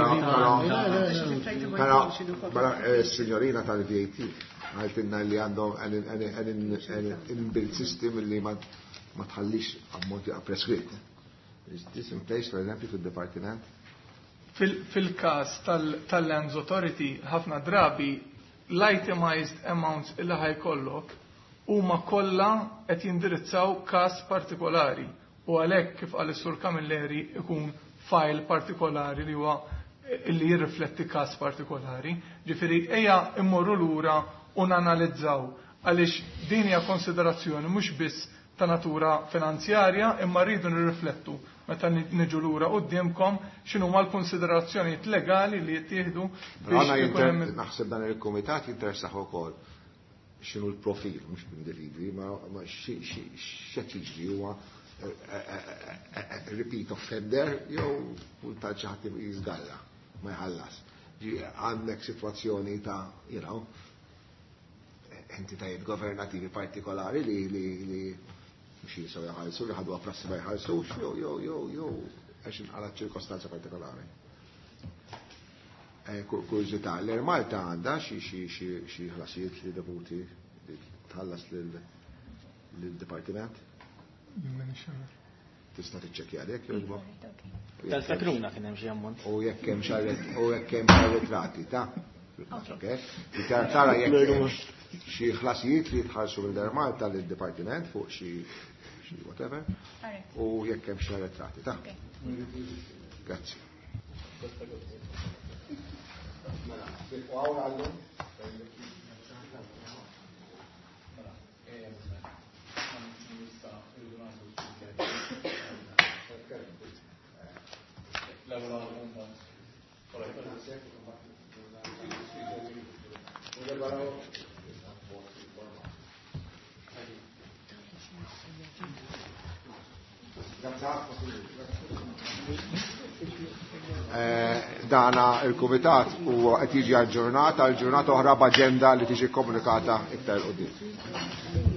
Però però signorina tal-V A T għaltinna li għandhom in-built system li ma tħallix ammonti preskritt. Is this in place, for example, fil-Departiment?
Fil-kas tal-Lands Authority, ħafna drabi l-itemized amounts illa ħajkollok huma kollha qed jindirizzaw każ partikolari u għalhekk kif qal is-Sur Camilleri ikun file partikolari li huwa li jirrifletti każ partikolari. Ġifieri ejja immorru lura u nanalizzaw għaliex din hija konsiderazzjoni mhux biss ta' natura finanzjarja imma rridu nirriflettu meta niġu lura qudiemkom x'inhuma l-konsiderazzjonijiet legali li jittieħdu
biex ikun naħseb dan il-kumitat jinteressaħ ukoll x'inhu l-profil mhux individwi ma x'qed jiġri huwa repeat offender jew kultant xi ħadd jiżgalla ma jħallas. Għandek sitwazzjoni ta' you know entitajiet governativi partikolari li li xie jisaw jħalsu, li ħadu għaprassi ma jħalsu, jow, jow, jow, jow, għaxin għala ċirkostanza partikolari. Kurzita, l-Malta għanda xie ħlasijiet li devuti tħallas l-Departiment? Tista tiċċekja għalek, jow?
Tal-fakruna kien hemm xi ammont.
U jekk hemm xarretrati, ta' tara jekk xi ħlasijiet li jitħallsu mill-Malta lill-Dipartiment fuq xi xi whatever. U jekk hemm xi retrati ta'. Grazzi. Dana il-Kumitat u qed jiġi aġġornata għal ġurnata oħra b'aġenda li tiġi komunikata iktar qudiem.